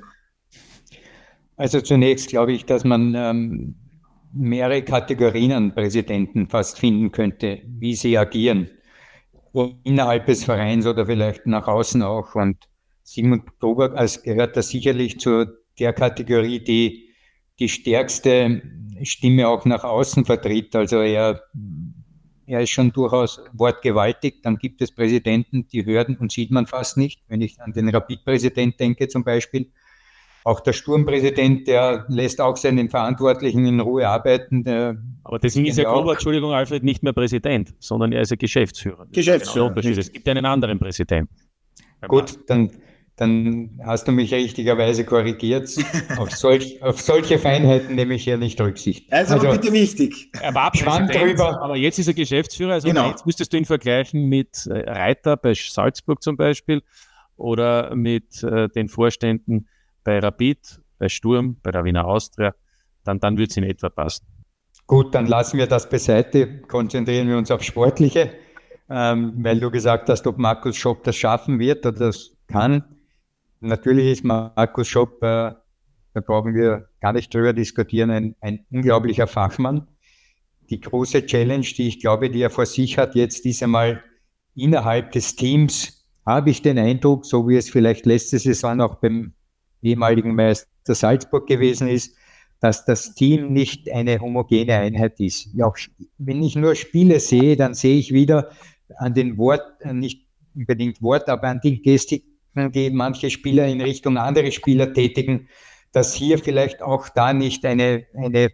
Also zunächst glaube ich, dass man mehrere Kategorien an Präsidenten fast finden könnte, wie sie agieren. Innerhalb des Vereins oder vielleicht nach außen auch. Und Sigmund Gruber gehört da sicherlich zu der Kategorie, die die stärkste Stimme auch nach außen vertritt. Also er ist schon durchaus wortgewaltig. Dann gibt es Präsidenten, die hören und sieht man fast nicht. Wenn ich an den Rapid-Präsident denke zum Beispiel. Auch der Sturmpräsident, der lässt auch seinen Verantwortlichen in Ruhe arbeiten. Aber deswegen ist ja Gruber, Entschuldigung Alfred, nicht mehr Präsident, sondern er ist ja Geschäftsführer. Geschäftsführer. Genau, es gibt einen anderen Präsidenten. Gut, dann hast du mich richtigerweise korrigiert. Auf solche Feinheiten nehme ich hier nicht Rücksicht. Also bitte wichtig. Er war Präsident, aber jetzt ist er Geschäftsführer. Also genau. Jetzt müsstest du ihn vergleichen mit Reiter bei Salzburg zum Beispiel oder mit den Vorständen bei Rapid, bei Sturm, bei der Wiener Austria. Dann wird es in etwa passen. Gut, dann lassen wir das beiseite. Konzentrieren wir uns auf Sportliche, weil du gesagt hast, ob Markus Schopp das schaffen wird oder das kann. Natürlich ist Markus Schopp, da brauchen wir gar nicht drüber diskutieren, ein unglaublicher Fachmann. Die große Challenge, die ich glaube, die er vor sich hat, jetzt ist einmal innerhalb des Teams, habe ich den Eindruck, so wie es vielleicht letzte Saison auch beim ehemaligen Meister Salzburg gewesen ist, dass das Team nicht eine homogene Einheit ist. Ja, auch wenn ich nur Spiele sehe, dann sehe ich wieder an den nicht unbedingt Wort, aber an die Gestik, die manche Spieler in Richtung andere Spieler tätigen, dass hier vielleicht auch da nicht eine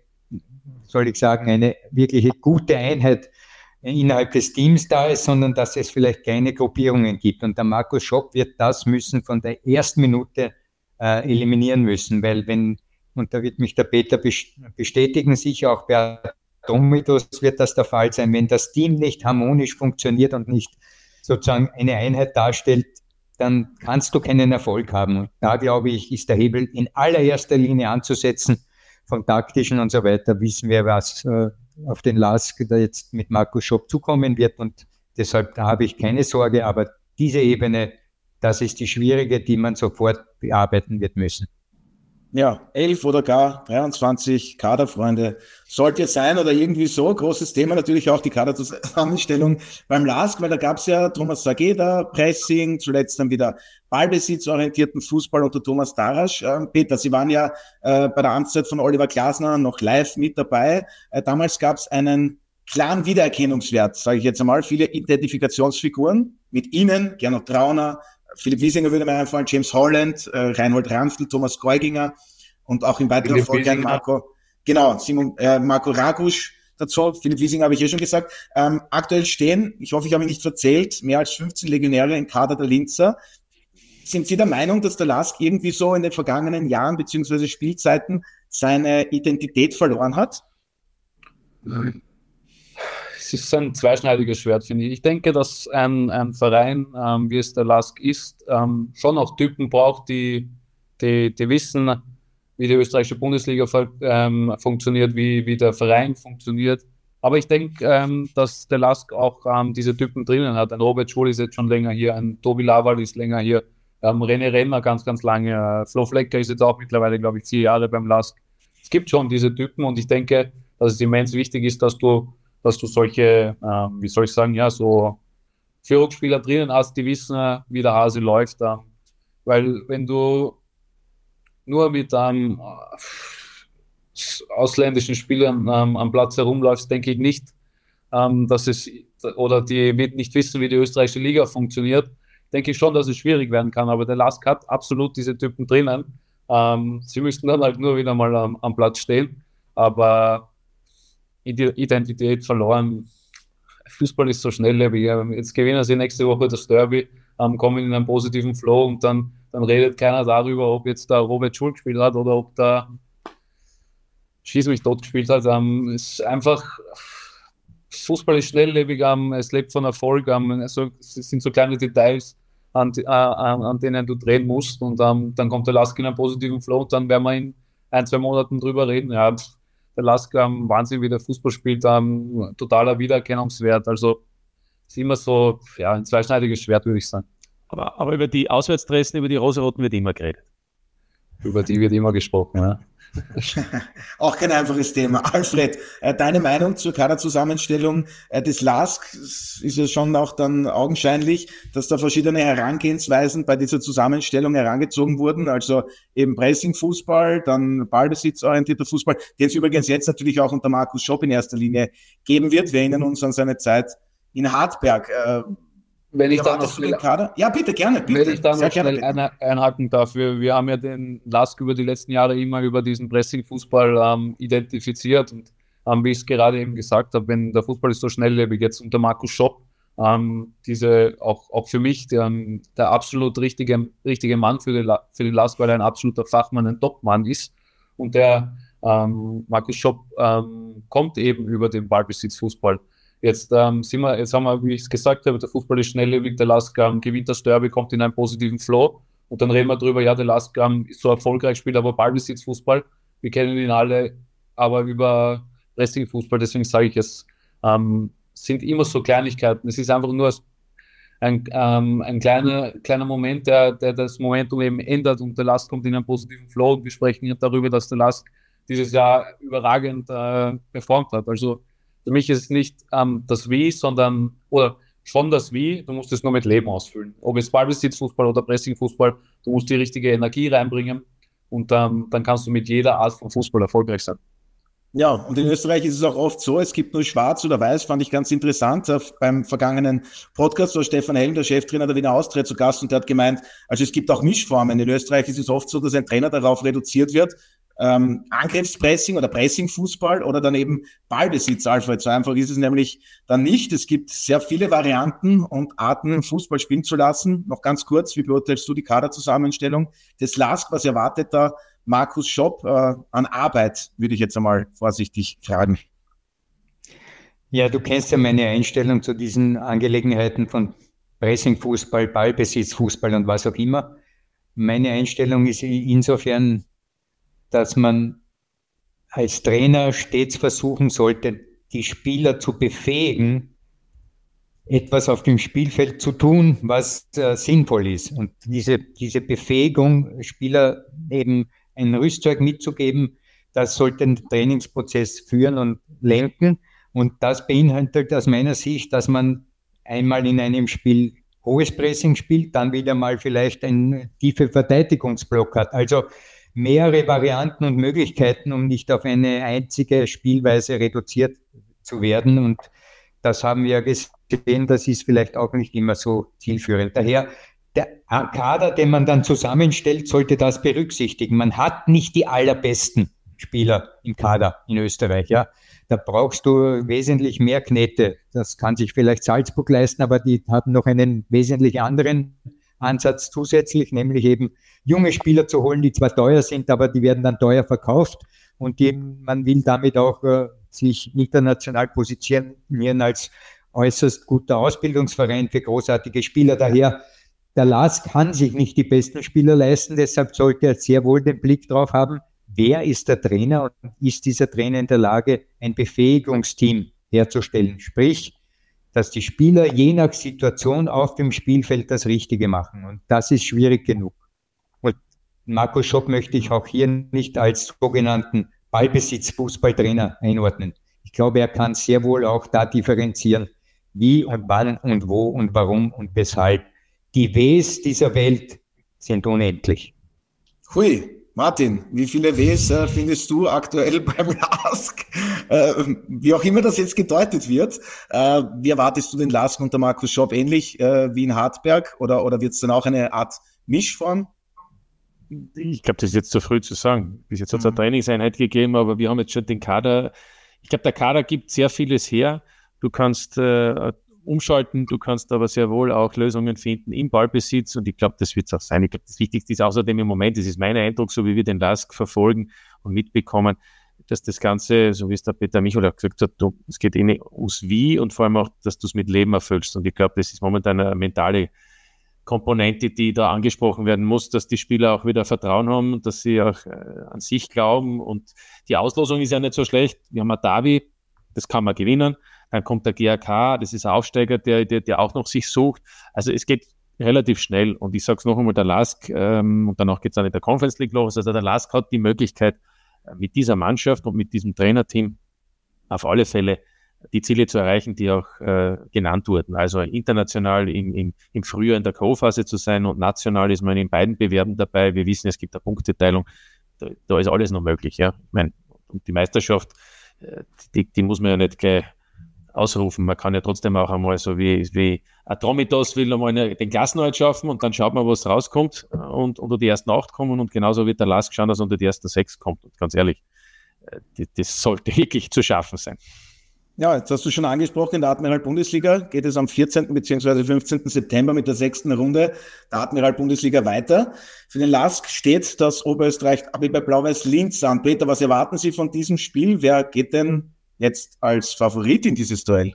wirkliche gute Einheit innerhalb des Teams da ist, sondern dass es vielleicht kleine Gruppierungen gibt. Und der Markus Schopp wird das müssen von der ersten Minute eliminieren müssen, weil und da wird mich der Peter bestätigen, sicher auch bei Atomitos wird das der Fall sein, wenn das Team nicht harmonisch funktioniert und nicht sozusagen eine Einheit darstellt, dann kannst du keinen Erfolg haben. Und da, glaube ich, ist der Hebel in allererster Linie anzusetzen. Vom Taktischen und so weiter wissen wir, was auf den LASK da jetzt mit Markus Schopp zukommen wird. Und deshalb, da habe ich keine Sorge. Aber diese Ebene, das ist die schwierige, die man sofort bearbeiten wird müssen. Ja, 11 oder gar 23 Kaderfreunde sollte es sein oder irgendwie so. Großes Thema natürlich auch die Kaderzusammenstellung beim LASK, weil da gab es ja Thomas Sageda, Pressing, zuletzt dann wieder ballbesitzorientierten Fußball unter Thomas Darasch. Peter, Sie waren ja bei der Amtszeit von Oliver Glasner noch live mit dabei. Damals gab es einen klaren Wiedererkennungswert, sage ich jetzt einmal, viele Identifikationsfiguren mit Ihnen, Gernot Trauner, Philipp Wiesinger würde mir einfallen, James Holland, Reinhold Ranftl, Thomas Geuginger und auch im weiteren Folge Marco Ragusch dazu. Philipp Wiesinger habe ich schon gesagt. Aktuell stehen, ich hoffe, ich habe mich nicht verzählt, mehr als 15 Legionäre im Kader der Linzer. Sind Sie der Meinung, dass der LASK irgendwie so in den vergangenen Jahren bzw. Spielzeiten seine Identität verloren hat? Nein. Es ist ein zweischneidiges Schwert, finde ich. Ich denke, dass ein Verein, wie es der LASK ist, schon auch Typen braucht, die wissen, wie die österreichische Bundesliga funktioniert, wie der Verein funktioniert. Aber ich denke, dass der LASK auch diese Typen drinnen hat. Ein Robert Schul ist jetzt schon länger hier, ein Tobi Lawal ist länger hier, René Renner ganz, ganz lange, Flo Flecker ist jetzt auch mittlerweile, glaube ich, 4 Jahre beim LASK. Es gibt schon diese Typen und ich denke, dass es immens wichtig ist, dass du solche, wie soll ich sagen, ja, so Führungsspieler drinnen hast, die wissen, wie der Hase läuft. Weil wenn du nur mit ausländischen Spielern am Platz herumläufst, denke ich nicht, dass die nicht wissen, wie die österreichische Liga funktioniert, denke ich schon, dass es schwierig werden kann. Aber der LASK hat absolut diese Typen drinnen. Sie müssten dann halt nur wieder mal am Platz stehen. Aber Identität verloren. Fußball ist so schnelllebig. Jetzt gewinnen sie nächste Woche das Derby. kommen in einen positiven Flow und dann redet keiner darüber, ob jetzt da Robert Schul gespielt hat oder ob da Schieß mich tot gespielt hat. Es ist einfach, Fußball ist schnelllebig, es lebt von Erfolg, es sind so kleine Details, an denen du drehen musst und dann kommt der Lask in einen positiven Flow und dann werden wir in 1-2 Monaten drüber reden. Ja, der Lask, Wahnsinn, wie der Fußball spielt, totaler Wiedererkennungswert. Also ist immer so, ja, ein zweischneidiges Schwert, würde ich sagen. Aber über die Auswärtsdressen, über die Rosaroten wird immer geredet. Über die wird immer gesprochen, ja. Auch kein einfaches Thema. Alfred, deine Meinung zur Kaderzusammenstellung des LASK ist ja schon auch dann augenscheinlich, dass da verschiedene Herangehensweisen bei dieser Zusammenstellung herangezogen wurden, also eben Pressing-Fußball, dann ballbesitzorientierter Fußball, den es übrigens jetzt natürlich auch unter Markus Schopp in erster Linie geben wird. Wir erinnern uns an seine Zeit in Hartberg. Wenn ich da noch schnell, ja, bitte, gerne. Bitte. Wenn ich da noch schnell einhaken darf, wir haben ja den LASK über die letzten Jahre immer über diesen Pressing-Fußball identifiziert und wie ich es gerade eben gesagt habe, wenn der Fußball ist so schnelllebig, jetzt unter Markus Schopp, auch für mich der absolut richtige Mann für den LASK, weil er ein absoluter Fachmann, ein Topmann ist und der Markus Schopp kommt eben über den Ballbesitzfußball. Jetzt haben wir, wie ich es gesagt habe, der Fußball ist schnelllebig, der LASK gewinnt das Derby, kommt in einen positiven Flow und dann reden wir drüber, ja, der LASK ist so erfolgreich, spielt aber Ballbesitzfußball, wir kennen ihn alle, aber über Pressing-Fußball, deswegen sage ich, es sind immer so Kleinigkeiten, es ist einfach nur ein kleiner Moment, der das Momentum eben ändert und der LASK kommt in einen positiven Flow und wir sprechen darüber, dass der LASK dieses Jahr überragend performt hat, also für mich ist es nicht das Wie, sondern, oder schon das Wie, du musst es nur mit Leben ausfüllen. Ob es Ballbesitzfußball oder Pressingfußball, du musst die richtige Energie reinbringen und dann kannst du mit jeder Art von Fußball erfolgreich sein. Ja, und in Österreich ist es auch oft so, es gibt nur schwarz oder weiß, fand ich ganz interessant. Beim vergangenen Podcast war Stefan Helm, der Cheftrainer der Wiener Austria, zu Gast und der hat gemeint, also es gibt auch Mischformen. In Österreich ist es oft so, dass ein Trainer darauf reduziert wird, Angriffspressing oder Pressingfußball oder dann eben Ballbesitz, Alfred. So einfach ist es nämlich dann nicht. Es gibt sehr viele Varianten und Arten, Fußball spielen zu lassen. Noch ganz kurz, wie beurteilst du die Kaderzusammenstellung des LASK? Was erwartet da Markus Schopp an Arbeit, würde ich jetzt einmal vorsichtig fragen. Ja, du kennst ja meine Einstellung zu diesen Angelegenheiten von Pressingfußball, Ballbesitzfußball und was auch immer. Meine Einstellung ist insofern, dass man als Trainer stets versuchen sollte, die Spieler zu befähigen, etwas auf dem Spielfeld zu tun, was sinnvoll ist. Und diese Befähigung, Spieler eben ein Rüstzeug mitzugeben, das sollte den Trainingsprozess führen und lenken. Und das beinhaltet aus meiner Sicht, dass man einmal in einem Spiel hohes Pressing spielt, dann wieder mal vielleicht einen tiefen Verteidigungsblock hat. Also mehrere Varianten und Möglichkeiten, um nicht auf eine einzige Spielweise reduziert zu werden. Und das haben wir ja gesehen, das ist vielleicht auch nicht immer so zielführend. Daher, der Kader, den man dann zusammenstellt, sollte das berücksichtigen. Man hat nicht die allerbesten Spieler im Kader in Österreich. Ja. Da brauchst du wesentlich mehr Knete. Das kann sich vielleicht Salzburg leisten, aber die haben noch einen wesentlich anderen Ansatz zusätzlich, nämlich eben junge Spieler zu holen, die zwar teuer sind, aber die werden dann teuer verkauft und man will damit auch sich international positionieren als äußerst guter Ausbildungsverein für großartige Spieler. Daher, der LASK kann sich nicht die besten Spieler leisten, deshalb sollte er sehr wohl den Blick drauf haben, wer ist der Trainer und ist dieser Trainer in der Lage, ein Befähigungsteam herzustellen, sprich, dass die Spieler je nach Situation auf dem Spielfeld das Richtige machen. Und das ist schwierig genug. Und Markus Schopp möchte ich auch hier nicht als sogenannten Ballbesitz-Fußballtrainer einordnen. Ich glaube, er kann sehr wohl auch da differenzieren, wie und wann und wo und warum und weshalb. Die Ws dieser Welt sind unendlich. Hui. Martin, wie viele Ws findest du aktuell beim LASK? Wie auch immer das jetzt gedeutet wird, wie erwartest du den LASK unter Markus Schopp? Ähnlich wie in Hartberg oder wird es dann auch eine Art Mischform? Ich glaube, das ist jetzt zu früh zu sagen. Bis jetzt hat es eine Trainingseinheit gegeben, aber wir haben jetzt schon den Kader. Ich glaube, der Kader gibt sehr vieles her. Du kannst umschalten, du kannst aber sehr wohl auch Lösungen finden im Ballbesitz und ich glaube, das wird es auch sein. Ich glaube, das Wichtigste ist außerdem im Moment, das ist mein Eindruck, so wie wir den LASK verfolgen und mitbekommen, dass das Ganze, so wie es der Peter Michel auch gesagt hat, es geht nicht ums Wie und vor allem auch, dass du es mit Leben erfüllst und ich glaube, das ist momentan eine mentale Komponente, die da angesprochen werden muss, dass die Spieler auch wieder Vertrauen haben, dass sie auch an sich glauben und die Auslosung ist ja nicht so schlecht. Wir haben ein Derby, das kann man gewinnen. Dann kommt der GAK, das ist ein Aufsteiger, der auch noch sich sucht. Also es geht relativ schnell. Und ich sage es noch einmal, der LASK, und danach geht es auch in der Conference League los, also der LASK hat die Möglichkeit, mit dieser Mannschaft und mit diesem Trainerteam auf alle Fälle die Ziele zu erreichen, die auch genannt wurden. Also international im Frühjahr in der K.O.-Phase zu sein und national ist man in beiden Bewerben dabei. Wir wissen, es gibt eine Punkteteilung. Da ist alles noch möglich. Ja? Ich meine, und die Meisterschaft, die muss man ja nicht gleich ausrufen. Man kann ja trotzdem auch einmal so wie Atromitos will einmal den Klassenerhalt schaffen und dann schaut man, was rauskommt und unter die ersten 8 kommen und genauso wird der LASK schauen, dass unter die ersten 6 kommt. Und ganz ehrlich, das sollte wirklich zu schaffen sein. Ja, jetzt hast du schon angesprochen, in der Admiral-Bundesliga geht es am 14. bzw. 15. September mit der 6. Runde der Admiral-Bundesliga weiter. Für den LASK steht das Oberösterreich-Derby bei Blau-Weiß Linz an. Peter, was erwarten Sie von diesem Spiel? Wer geht denn jetzt als Favorit in dieses Duell?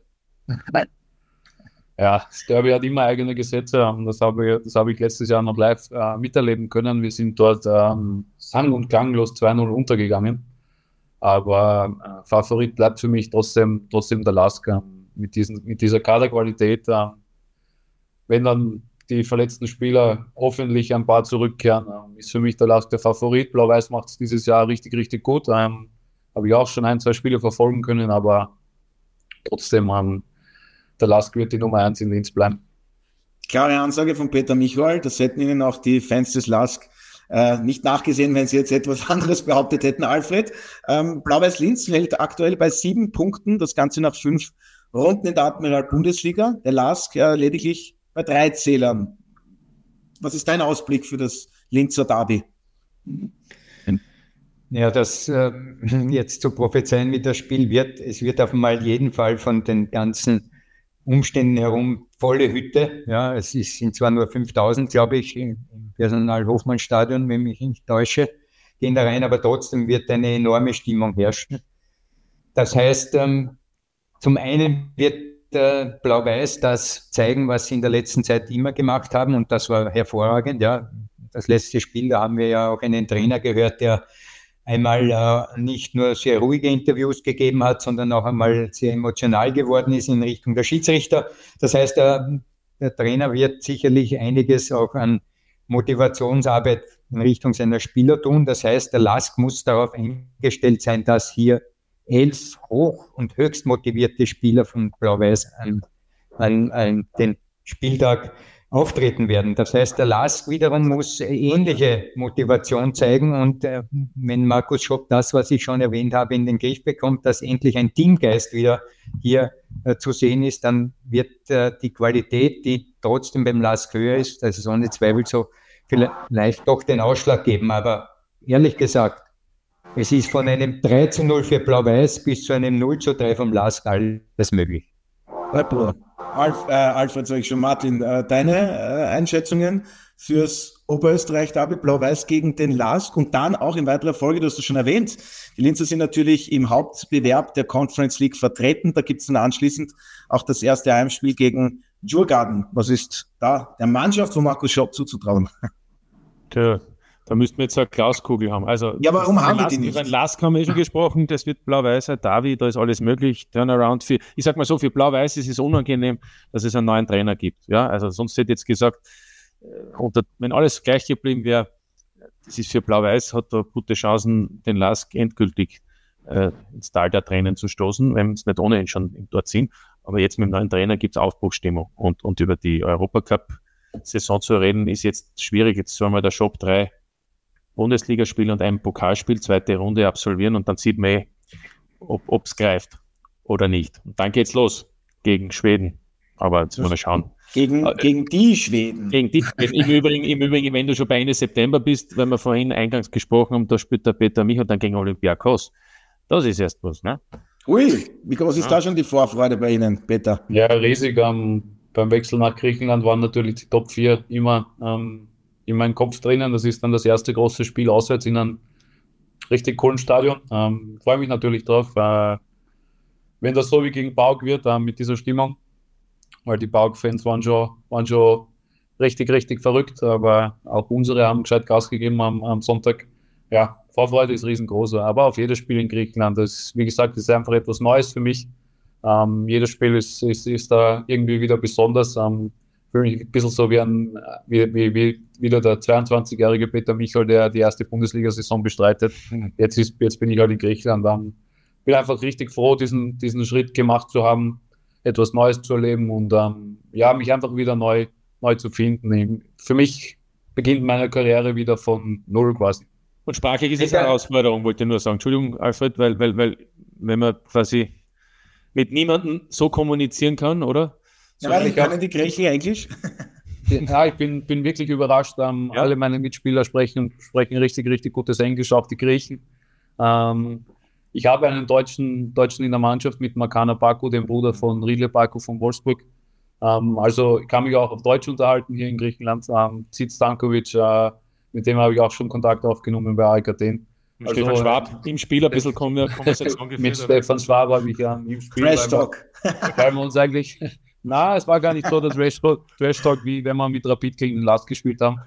Ja, das Derby hat immer eigene Gesetze. Das habe ich letztes Jahr noch live miterleben können. Wir sind dort sang- und klanglos 2-0 untergegangen. Aber Favorit bleibt für mich trotzdem der LASK mit dieser Kaderqualität. Wenn dann die verletzten Spieler hoffentlich ein paar zurückkehren, ist für mich der LASK der Favorit. Blau-Weiß macht es dieses Jahr richtig, richtig gut. Habe ich auch schon 1-2 Spiele verfolgen können, aber trotzdem der LASK wird die Nummer 1 in Linz bleiben. Klare Ansage von Peter Michal, das hätten Ihnen auch die Fans des LASK nicht nachgesehen, wenn Sie jetzt etwas anderes behauptet hätten, Alfred. Blau-Weiß Linz hält aktuell bei 7 Punkten, das Ganze nach 5 Runden in der Admiral-Bundesliga. Der LASK lediglich bei 3 Zählern. Was ist dein Ausblick für das Linzer Derby? Ja, das jetzt zu prophezeien, wie das Spiel wird, es wird auf einmal jeden Fall von den ganzen Umständen herum volle Hütte. Ja, sind zwar nur 5.000, glaube ich, im Personal-Hofmann-Stadion, wenn ich mich nicht täusche, gehen da rein, aber trotzdem wird eine enorme Stimmung herrschen. Das heißt, zum einen wird Blau-Weiß das zeigen, was sie in der letzten Zeit immer gemacht haben und das war hervorragend. Ja, das letzte Spiel, da haben wir ja auch einen Trainer gehört, der einmal nicht nur sehr ruhige Interviews gegeben hat, sondern auch einmal sehr emotional geworden ist in Richtung der Schiedsrichter. Das heißt, der Trainer wird sicherlich einiges auch an Motivationsarbeit in Richtung seiner Spieler tun. Das heißt, der LASK muss darauf eingestellt sein, dass hier 11 hoch- und höchst motivierte Spieler von Blau-Weiß an den Spieltag auftreten werden. Das heißt, der LASK wiederum muss ähnliche Motivation zeigen und wenn Markus Schopp das, was ich schon erwähnt habe, in den Griff bekommt, dass endlich ein Teamgeist wieder hier zu sehen ist, dann wird die Qualität, die trotzdem beim LASK höher ist, das ist ohne Zweifel so, vielleicht doch den Ausschlag geben. Aber ehrlich gesagt, es ist von einem 3-0 für Blau-Weiß bis zu einem 0-3 vom LASK alles möglich. Alfred, sage ich schon, Martin, deine Einschätzungen fürs Oberösterreich-Derby Blau-Weiß gegen den LASK und dann auch in weiterer Folge, du hast es schon erwähnt, die Linzer sind natürlich im Hauptbewerb der Conference League vertreten, da gibt es dann anschließend auch das erste Heimspiel gegen Djurgården. Was ist da der Mannschaft von Markus Schopp zuzutrauen? Tja, da müssten wir jetzt eine Klauskugel haben. Also, ja, warum haben wir die nicht? Über den LASK haben wir schon gesprochen, das wird Blau-Weiß, Derby, da ist alles möglich. Turnaround ich sag mal so, für Blau-Weiß ist es unangenehm, dass es einen neuen Trainer gibt. Ja, also sonst hätte ich jetzt gesagt, wenn alles gleich geblieben wäre, das ist für Blau-Weiß, hat da gute Chancen, den LASK endgültig ins Tal der Tränen zu stoßen, wenn es nicht ohnehin schon dort sind. Aber jetzt mit dem neuen Trainer gibt es Aufbruchsstimmung. Und über die Europacup-Saison zu reden, ist jetzt schwierig. Jetzt soll mal der Schopp 3 Bundesligaspiel und ein Pokalspiel, 2. Runde absolvieren und dann sieht man ob es greift oder nicht. Und dann geht's los gegen Schweden. Aber jetzt wollen wir schauen. Gegen die Schweden. Gegen die Schweden. Im Übrigen, wenn du schon bei Ende September bist, weil wir vorhin eingangs gesprochen haben, da spielt der Peter Michel dann gegen Olympiakos. Das ist erst was, ne? Ui, wie groß ist da schon die Vorfreude bei Ihnen, Peter? Ja, riesig. Beim Wechsel nach Griechenland waren natürlich die Top 4 immer in meinem Kopf drinnen. Das ist dann das erste große Spiel auswärts in einem richtig coolen Stadion. Freue mich natürlich drauf, wenn das so wie gegen PAOK wird, mit dieser Stimmung. Weil die PAOK-Fans waren schon richtig, richtig verrückt, aber auch unsere haben gescheit Gas gegeben am Sonntag. Ja, Vorfreude ist riesengroß, aber auf jedes Spiel in Griechenland, wie gesagt, das ist einfach etwas Neues für mich. Jedes Spiel ist da irgendwie wieder besonders. Für mich ein bisschen so wie wieder der 22-jährige Peter Michel, der die erste Bundesliga-Saison bestreitet. Jetzt bin ich halt in Griechenland. Bin einfach richtig froh, diesen Schritt gemacht zu haben, etwas Neues zu erleben und mich einfach wieder neu zu finden. Für mich beginnt meine Karriere wieder von Null quasi. Und sprachlich ist es eine Herausforderung, wollte ich nur sagen. Entschuldigung, Alfred, weil wenn man quasi mit niemandem so kommunizieren kann, oder? So können die Griechen Englisch? Ja, ich bin wirklich überrascht. Alle meine Mitspieler sprechen richtig, richtig gutes Englisch, auch die Griechen. Ich habe einen Deutschen in der Mannschaft mit Makana Baku, dem Bruder von Ridley Baku von Wolfsburg. Also ich kann mich auch auf Deutsch unterhalten hier in Griechenland. Zid Stankovic, mit dem habe ich auch schon Kontakt aufgenommen bei AEK Athen. Also, Stefan Schwab im Spiel ein bisschen Konversation geführt. Mit Stefan Schwab habe ich im Spiel. Trash Talk. Weil wir uns eigentlich... es war gar nicht so der Trash Talk, wie wenn wir mit Rapid gegen den Last gespielt haben.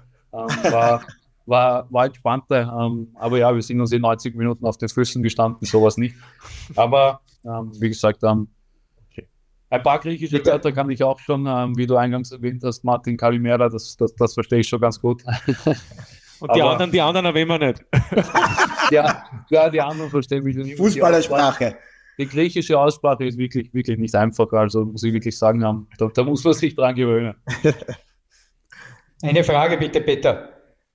War entspannter. Aber ja, wir sind uns in 90 Minuten auf den Füßen gestanden, sowas nicht. Aber wie gesagt, ein paar griechische Wörter kann ich auch schon, wie du eingangs erwähnt hast, Martin Kalimera, das verstehe ich schon ganz gut. Und die anderen erwähnen wir nicht. Ja, die anderen verstehen mich nicht. Fußballersprache. Die griechische Aussprache ist wirklich, wirklich nicht einfach. Also muss ich wirklich sagen, da muss man sich dran gewöhnen. Eine Frage bitte, Peter.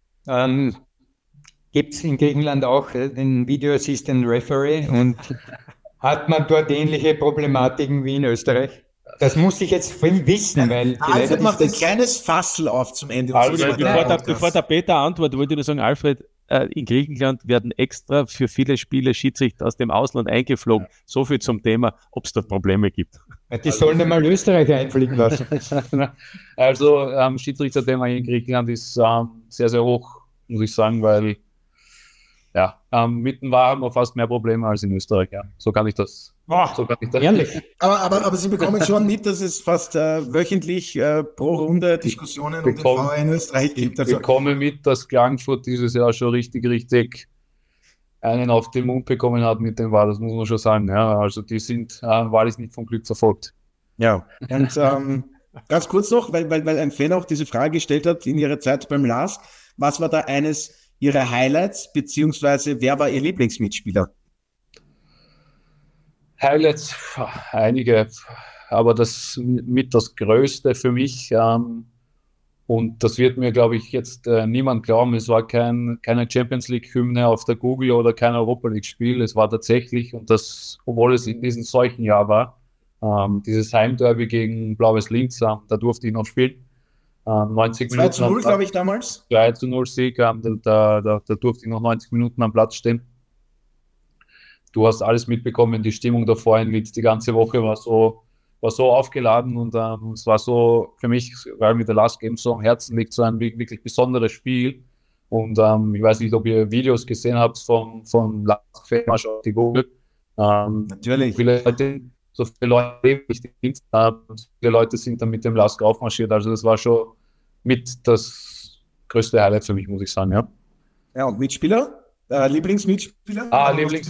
Gibt es in Griechenland auch den Video Assistant Referee und hat man dort ähnliche Problematiken wie in Österreich? Das muss ich jetzt wissen, weil... Alfred macht ein kleines Fassel auf zum Ende. Bevor der Peter antwortet, wollte ich nur sagen, Alfred, in Griechenland werden extra für viele Spiele Schiedsrichter aus dem Ausland eingeflogen. Ja. So viel zum Thema, ob es dort Probleme gibt. Die sollen einmal Österreich einfliegen lassen. Also Schiedsrichterthema in Griechenland ist sehr, sehr hoch, muss ich sagen, weil mitten haben wir fast mehr Probleme als in Österreich. Ja. So kann ich das. Ehrlich. Aber Sie bekommen schon mit, dass es fast wöchentlich pro Runde Diskussionen um den VR in Österreich gibt. Ich bekomme mit, dass Klagenfurt dieses Jahr schon richtig einen auf den Mund bekommen hat mit dem VAR, das muss man schon sagen. Ja. Also die sind wahrlich nicht vom Glück verfolgt. Ja, und ganz kurz noch, weil ein Fan auch diese Frage gestellt hat in ihrer Zeit beim LASK, was war da eines Ihre Highlights, beziehungsweise wer war Ihr Lieblingsmitspieler? Highlights, einige, aber das Größte für mich, und das wird mir, glaube ich, jetzt niemand glauben, es war keine Champions League-Hymne auf der Google oder kein Europa League-Spiel, es war tatsächlich, und das, obwohl es in diesem solchen Jahr war, dieses Heimderby gegen Blaues Linz, da durfte ich noch spielen. 90 Minuten. 2:0, glaube ich, damals. 2:0 Sieg, da durfte ich noch 90 Minuten am Platz stehen. Du hast alles mitbekommen, die Stimmung davor in Linz, die ganze Woche war so aufgeladen und es war so für mich, weil mir der Last Game so am Herzen liegt, so ein wirklich besonderes Spiel. Und ich weiß nicht, ob ihr Videos gesehen habt von Last Game auf die Google. Natürlich. So viele Leute leben nicht in Linz, viele Leute sind dann mit dem Lask aufmarschiert. Also das war schon mit das größte Highlight für mich, muss ich sagen. Ja, ja, und Mitspieler? Lieblingsmitspieler?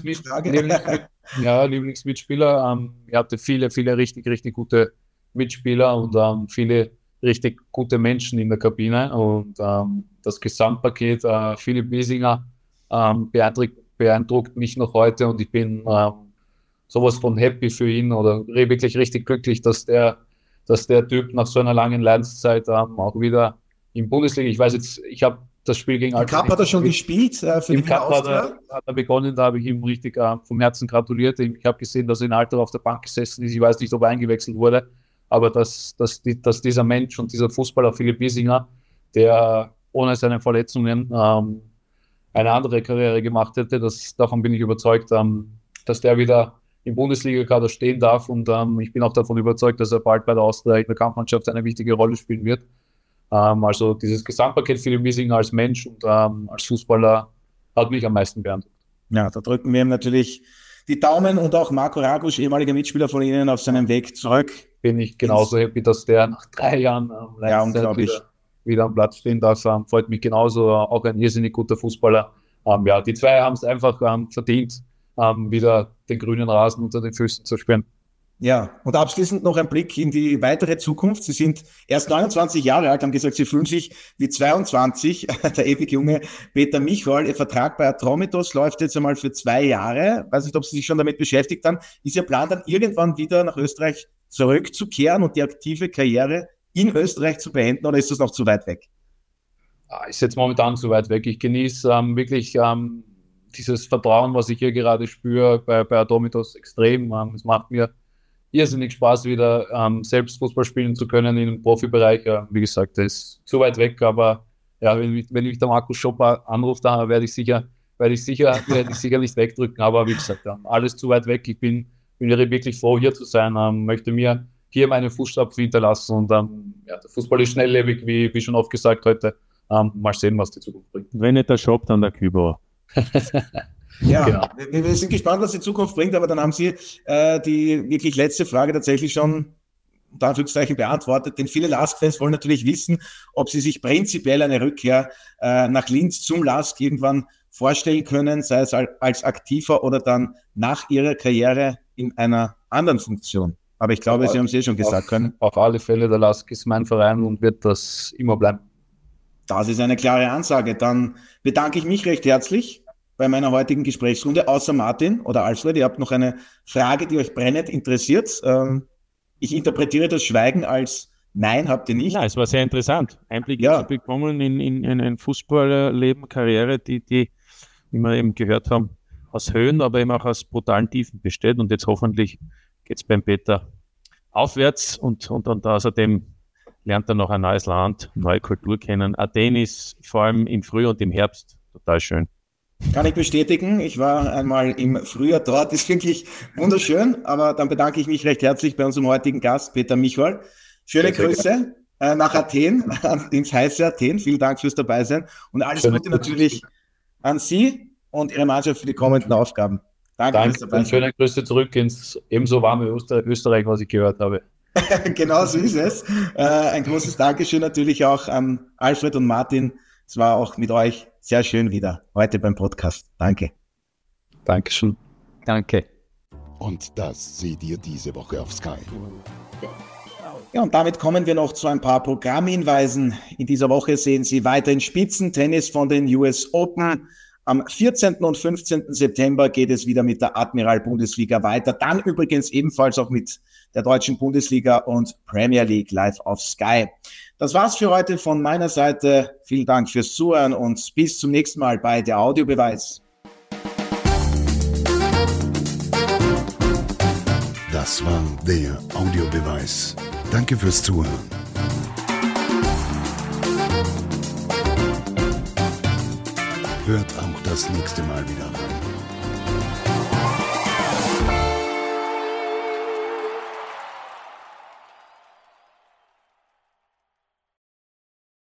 Lieblingsmitspieler. Ich hatte viele richtig, richtig gute Mitspieler und viele richtig gute Menschen in der Kabine. Und das Gesamtpaket, Philipp Wiesinger, beeindruckt mich noch heute und ich bin sowas von happy für ihn oder wirklich richtig glücklich, dass der Typ nach so einer langen Leidenszeit auch wieder in Bundesliga, ich weiß jetzt, ich habe das Spiel gegen Alter. Im Cup hat er schon gespielt für die Cup hat er begonnen, da habe ich ihm richtig vom Herzen gratuliert. Ich habe gesehen, dass er in Alter auf der Bank gesessen ist. Ich weiß nicht, ob er eingewechselt wurde, aber dass dieser Mensch und dieser Fußballer Philipp Wiesinger, der ohne seine Verletzungen eine andere Karriere gemacht hätte, davon bin ich überzeugt, dass der wieder im Bundesliga-Kader stehen darf. Und ich bin auch davon überzeugt, dass er bald bei der Austria in der Kampfmannschaft eine wichtige Rolle spielen wird. Also dieses Gesamtpaket Philipp Wiesinger als Mensch und als Fußballer hat mich am meisten beeindruckt. Ja, da drücken wir ihm natürlich die Daumen und auch Marco Ragusch, ehemaliger Mitspieler von Ihnen, auf seinem Weg zurück. Bin ich genauso happy, dass der nach 3 Jahren wieder am Platz stehen darf. Freut mich genauso, auch ein irrsinnig guter Fußballer. Die zwei haben es einfach verdient, wieder den grünen Rasen unter den Füßen zu spüren. Ja, und abschließend noch ein Blick in die weitere Zukunft. Sie sind erst 29 Jahre alt, haben gesagt, Sie fühlen sich wie 22. Der ewig junge Peter Michol, Ihr Vertrag bei Atromitos läuft jetzt einmal für 2 Jahre. Weiß nicht, ob Sie sich schon damit beschäftigt haben. Ist Ihr Plan dann irgendwann wieder nach Österreich zurückzukehren und die aktive Karriere in Österreich zu beenden, oder ist das noch zu weit weg? Ist jetzt momentan zu weit weg. Ich genieße wirklich dieses Vertrauen, was ich hier gerade spüre bei Atromitos extrem. Es macht mir irrsinnig Spaß, wieder selbst Fußball spielen zu können im Profibereich. Wie gesagt, das ist zu weit weg, aber ja, wenn mich der Markus Schopper anruft, dann werde ich sicher nicht wegdrücken. Aber wie gesagt, alles zu weit weg. Ich bin wirklich froh, hier zu sein, möchte mir hier meine Fußstapfen hinterlassen und der Fußball ist schnelllebig, wie schon oft gesagt heute. Mal sehen, was die Zukunft bringt. Wenn nicht der Shop, dann der Kübauer. Ja, genau. Wir sind gespannt, was die Zukunft bringt, aber dann haben Sie die wirklich letzte Frage tatsächlich schon unter Anführungszeichen beantwortet, denn viele LASK-Fans wollen natürlich wissen, ob Sie sich prinzipiell eine Rückkehr nach Linz zum LASK irgendwann vorstellen können, sei es als Aktiver oder dann nach Ihrer Karriere in einer anderen Funktion. Aber ich glaube, Sie haben es schon gesagt können. Auf alle Fälle, der LASK ist mein Verein und wird das immer bleiben. Das ist eine klare Ansage. Dann bedanke ich mich recht herzlich bei meiner heutigen Gesprächsrunde, außer Martin oder Alfred. Ihr habt noch eine Frage, die euch brennend interessiert. Ich interpretiere das Schweigen als Nein, habt ihr nicht. Nein, es war sehr interessant. Einblick zu bekommen in ein Fußballerleben, Karriere, die, wie wir eben gehört haben, aus Höhen, aber eben auch aus brutalen Tiefen besteht. Und jetzt hoffentlich geht es beim Peter aufwärts und außerdem lernt er noch ein neues Land, neue Kultur kennen. Athen ist vor allem im Frühjahr und im Herbst total schön. Kann ich bestätigen. Ich war einmal im Frühjahr dort. Ist wirklich wunderschön. Aber dann bedanke ich mich recht herzlich bei unserem heutigen Gast, Peter Michol. Schöne Grüße nach Athen, ins heiße Athen. Vielen Dank fürs Dabeisein. Und alles Gute natürlich an Sie und Ihre Mannschaft für die kommenden Aufgaben. Danke fürs Dabeisein. Schöne Grüße zurück ins ebenso warme Österreich, was ich gehört habe. Genau so ist es. Ein großes Dankeschön natürlich auch an Alfred und Martin. Es war auch mit euch sehr schön wieder heute beim Podcast. Danke. Dankeschön. Danke. Und das seht ihr diese Woche auf Sky. Ja, und damit kommen wir noch zu ein paar Programmhinweisen. In dieser Woche sehen Sie weiterhin Spitzentennis von den US Open. Am 14. und 15. September geht es wieder mit der Admiral-Bundesliga weiter. Dann übrigens ebenfalls auch mit der deutschen Bundesliga und Premier League live auf Sky. Das war's für heute von meiner Seite. Vielen Dank fürs Zuhören und bis zum nächsten Mal bei der Audiobeweis. Das war der Audiobeweis. Danke fürs Zuhören. Hört auch das nächste Mal wieder rein.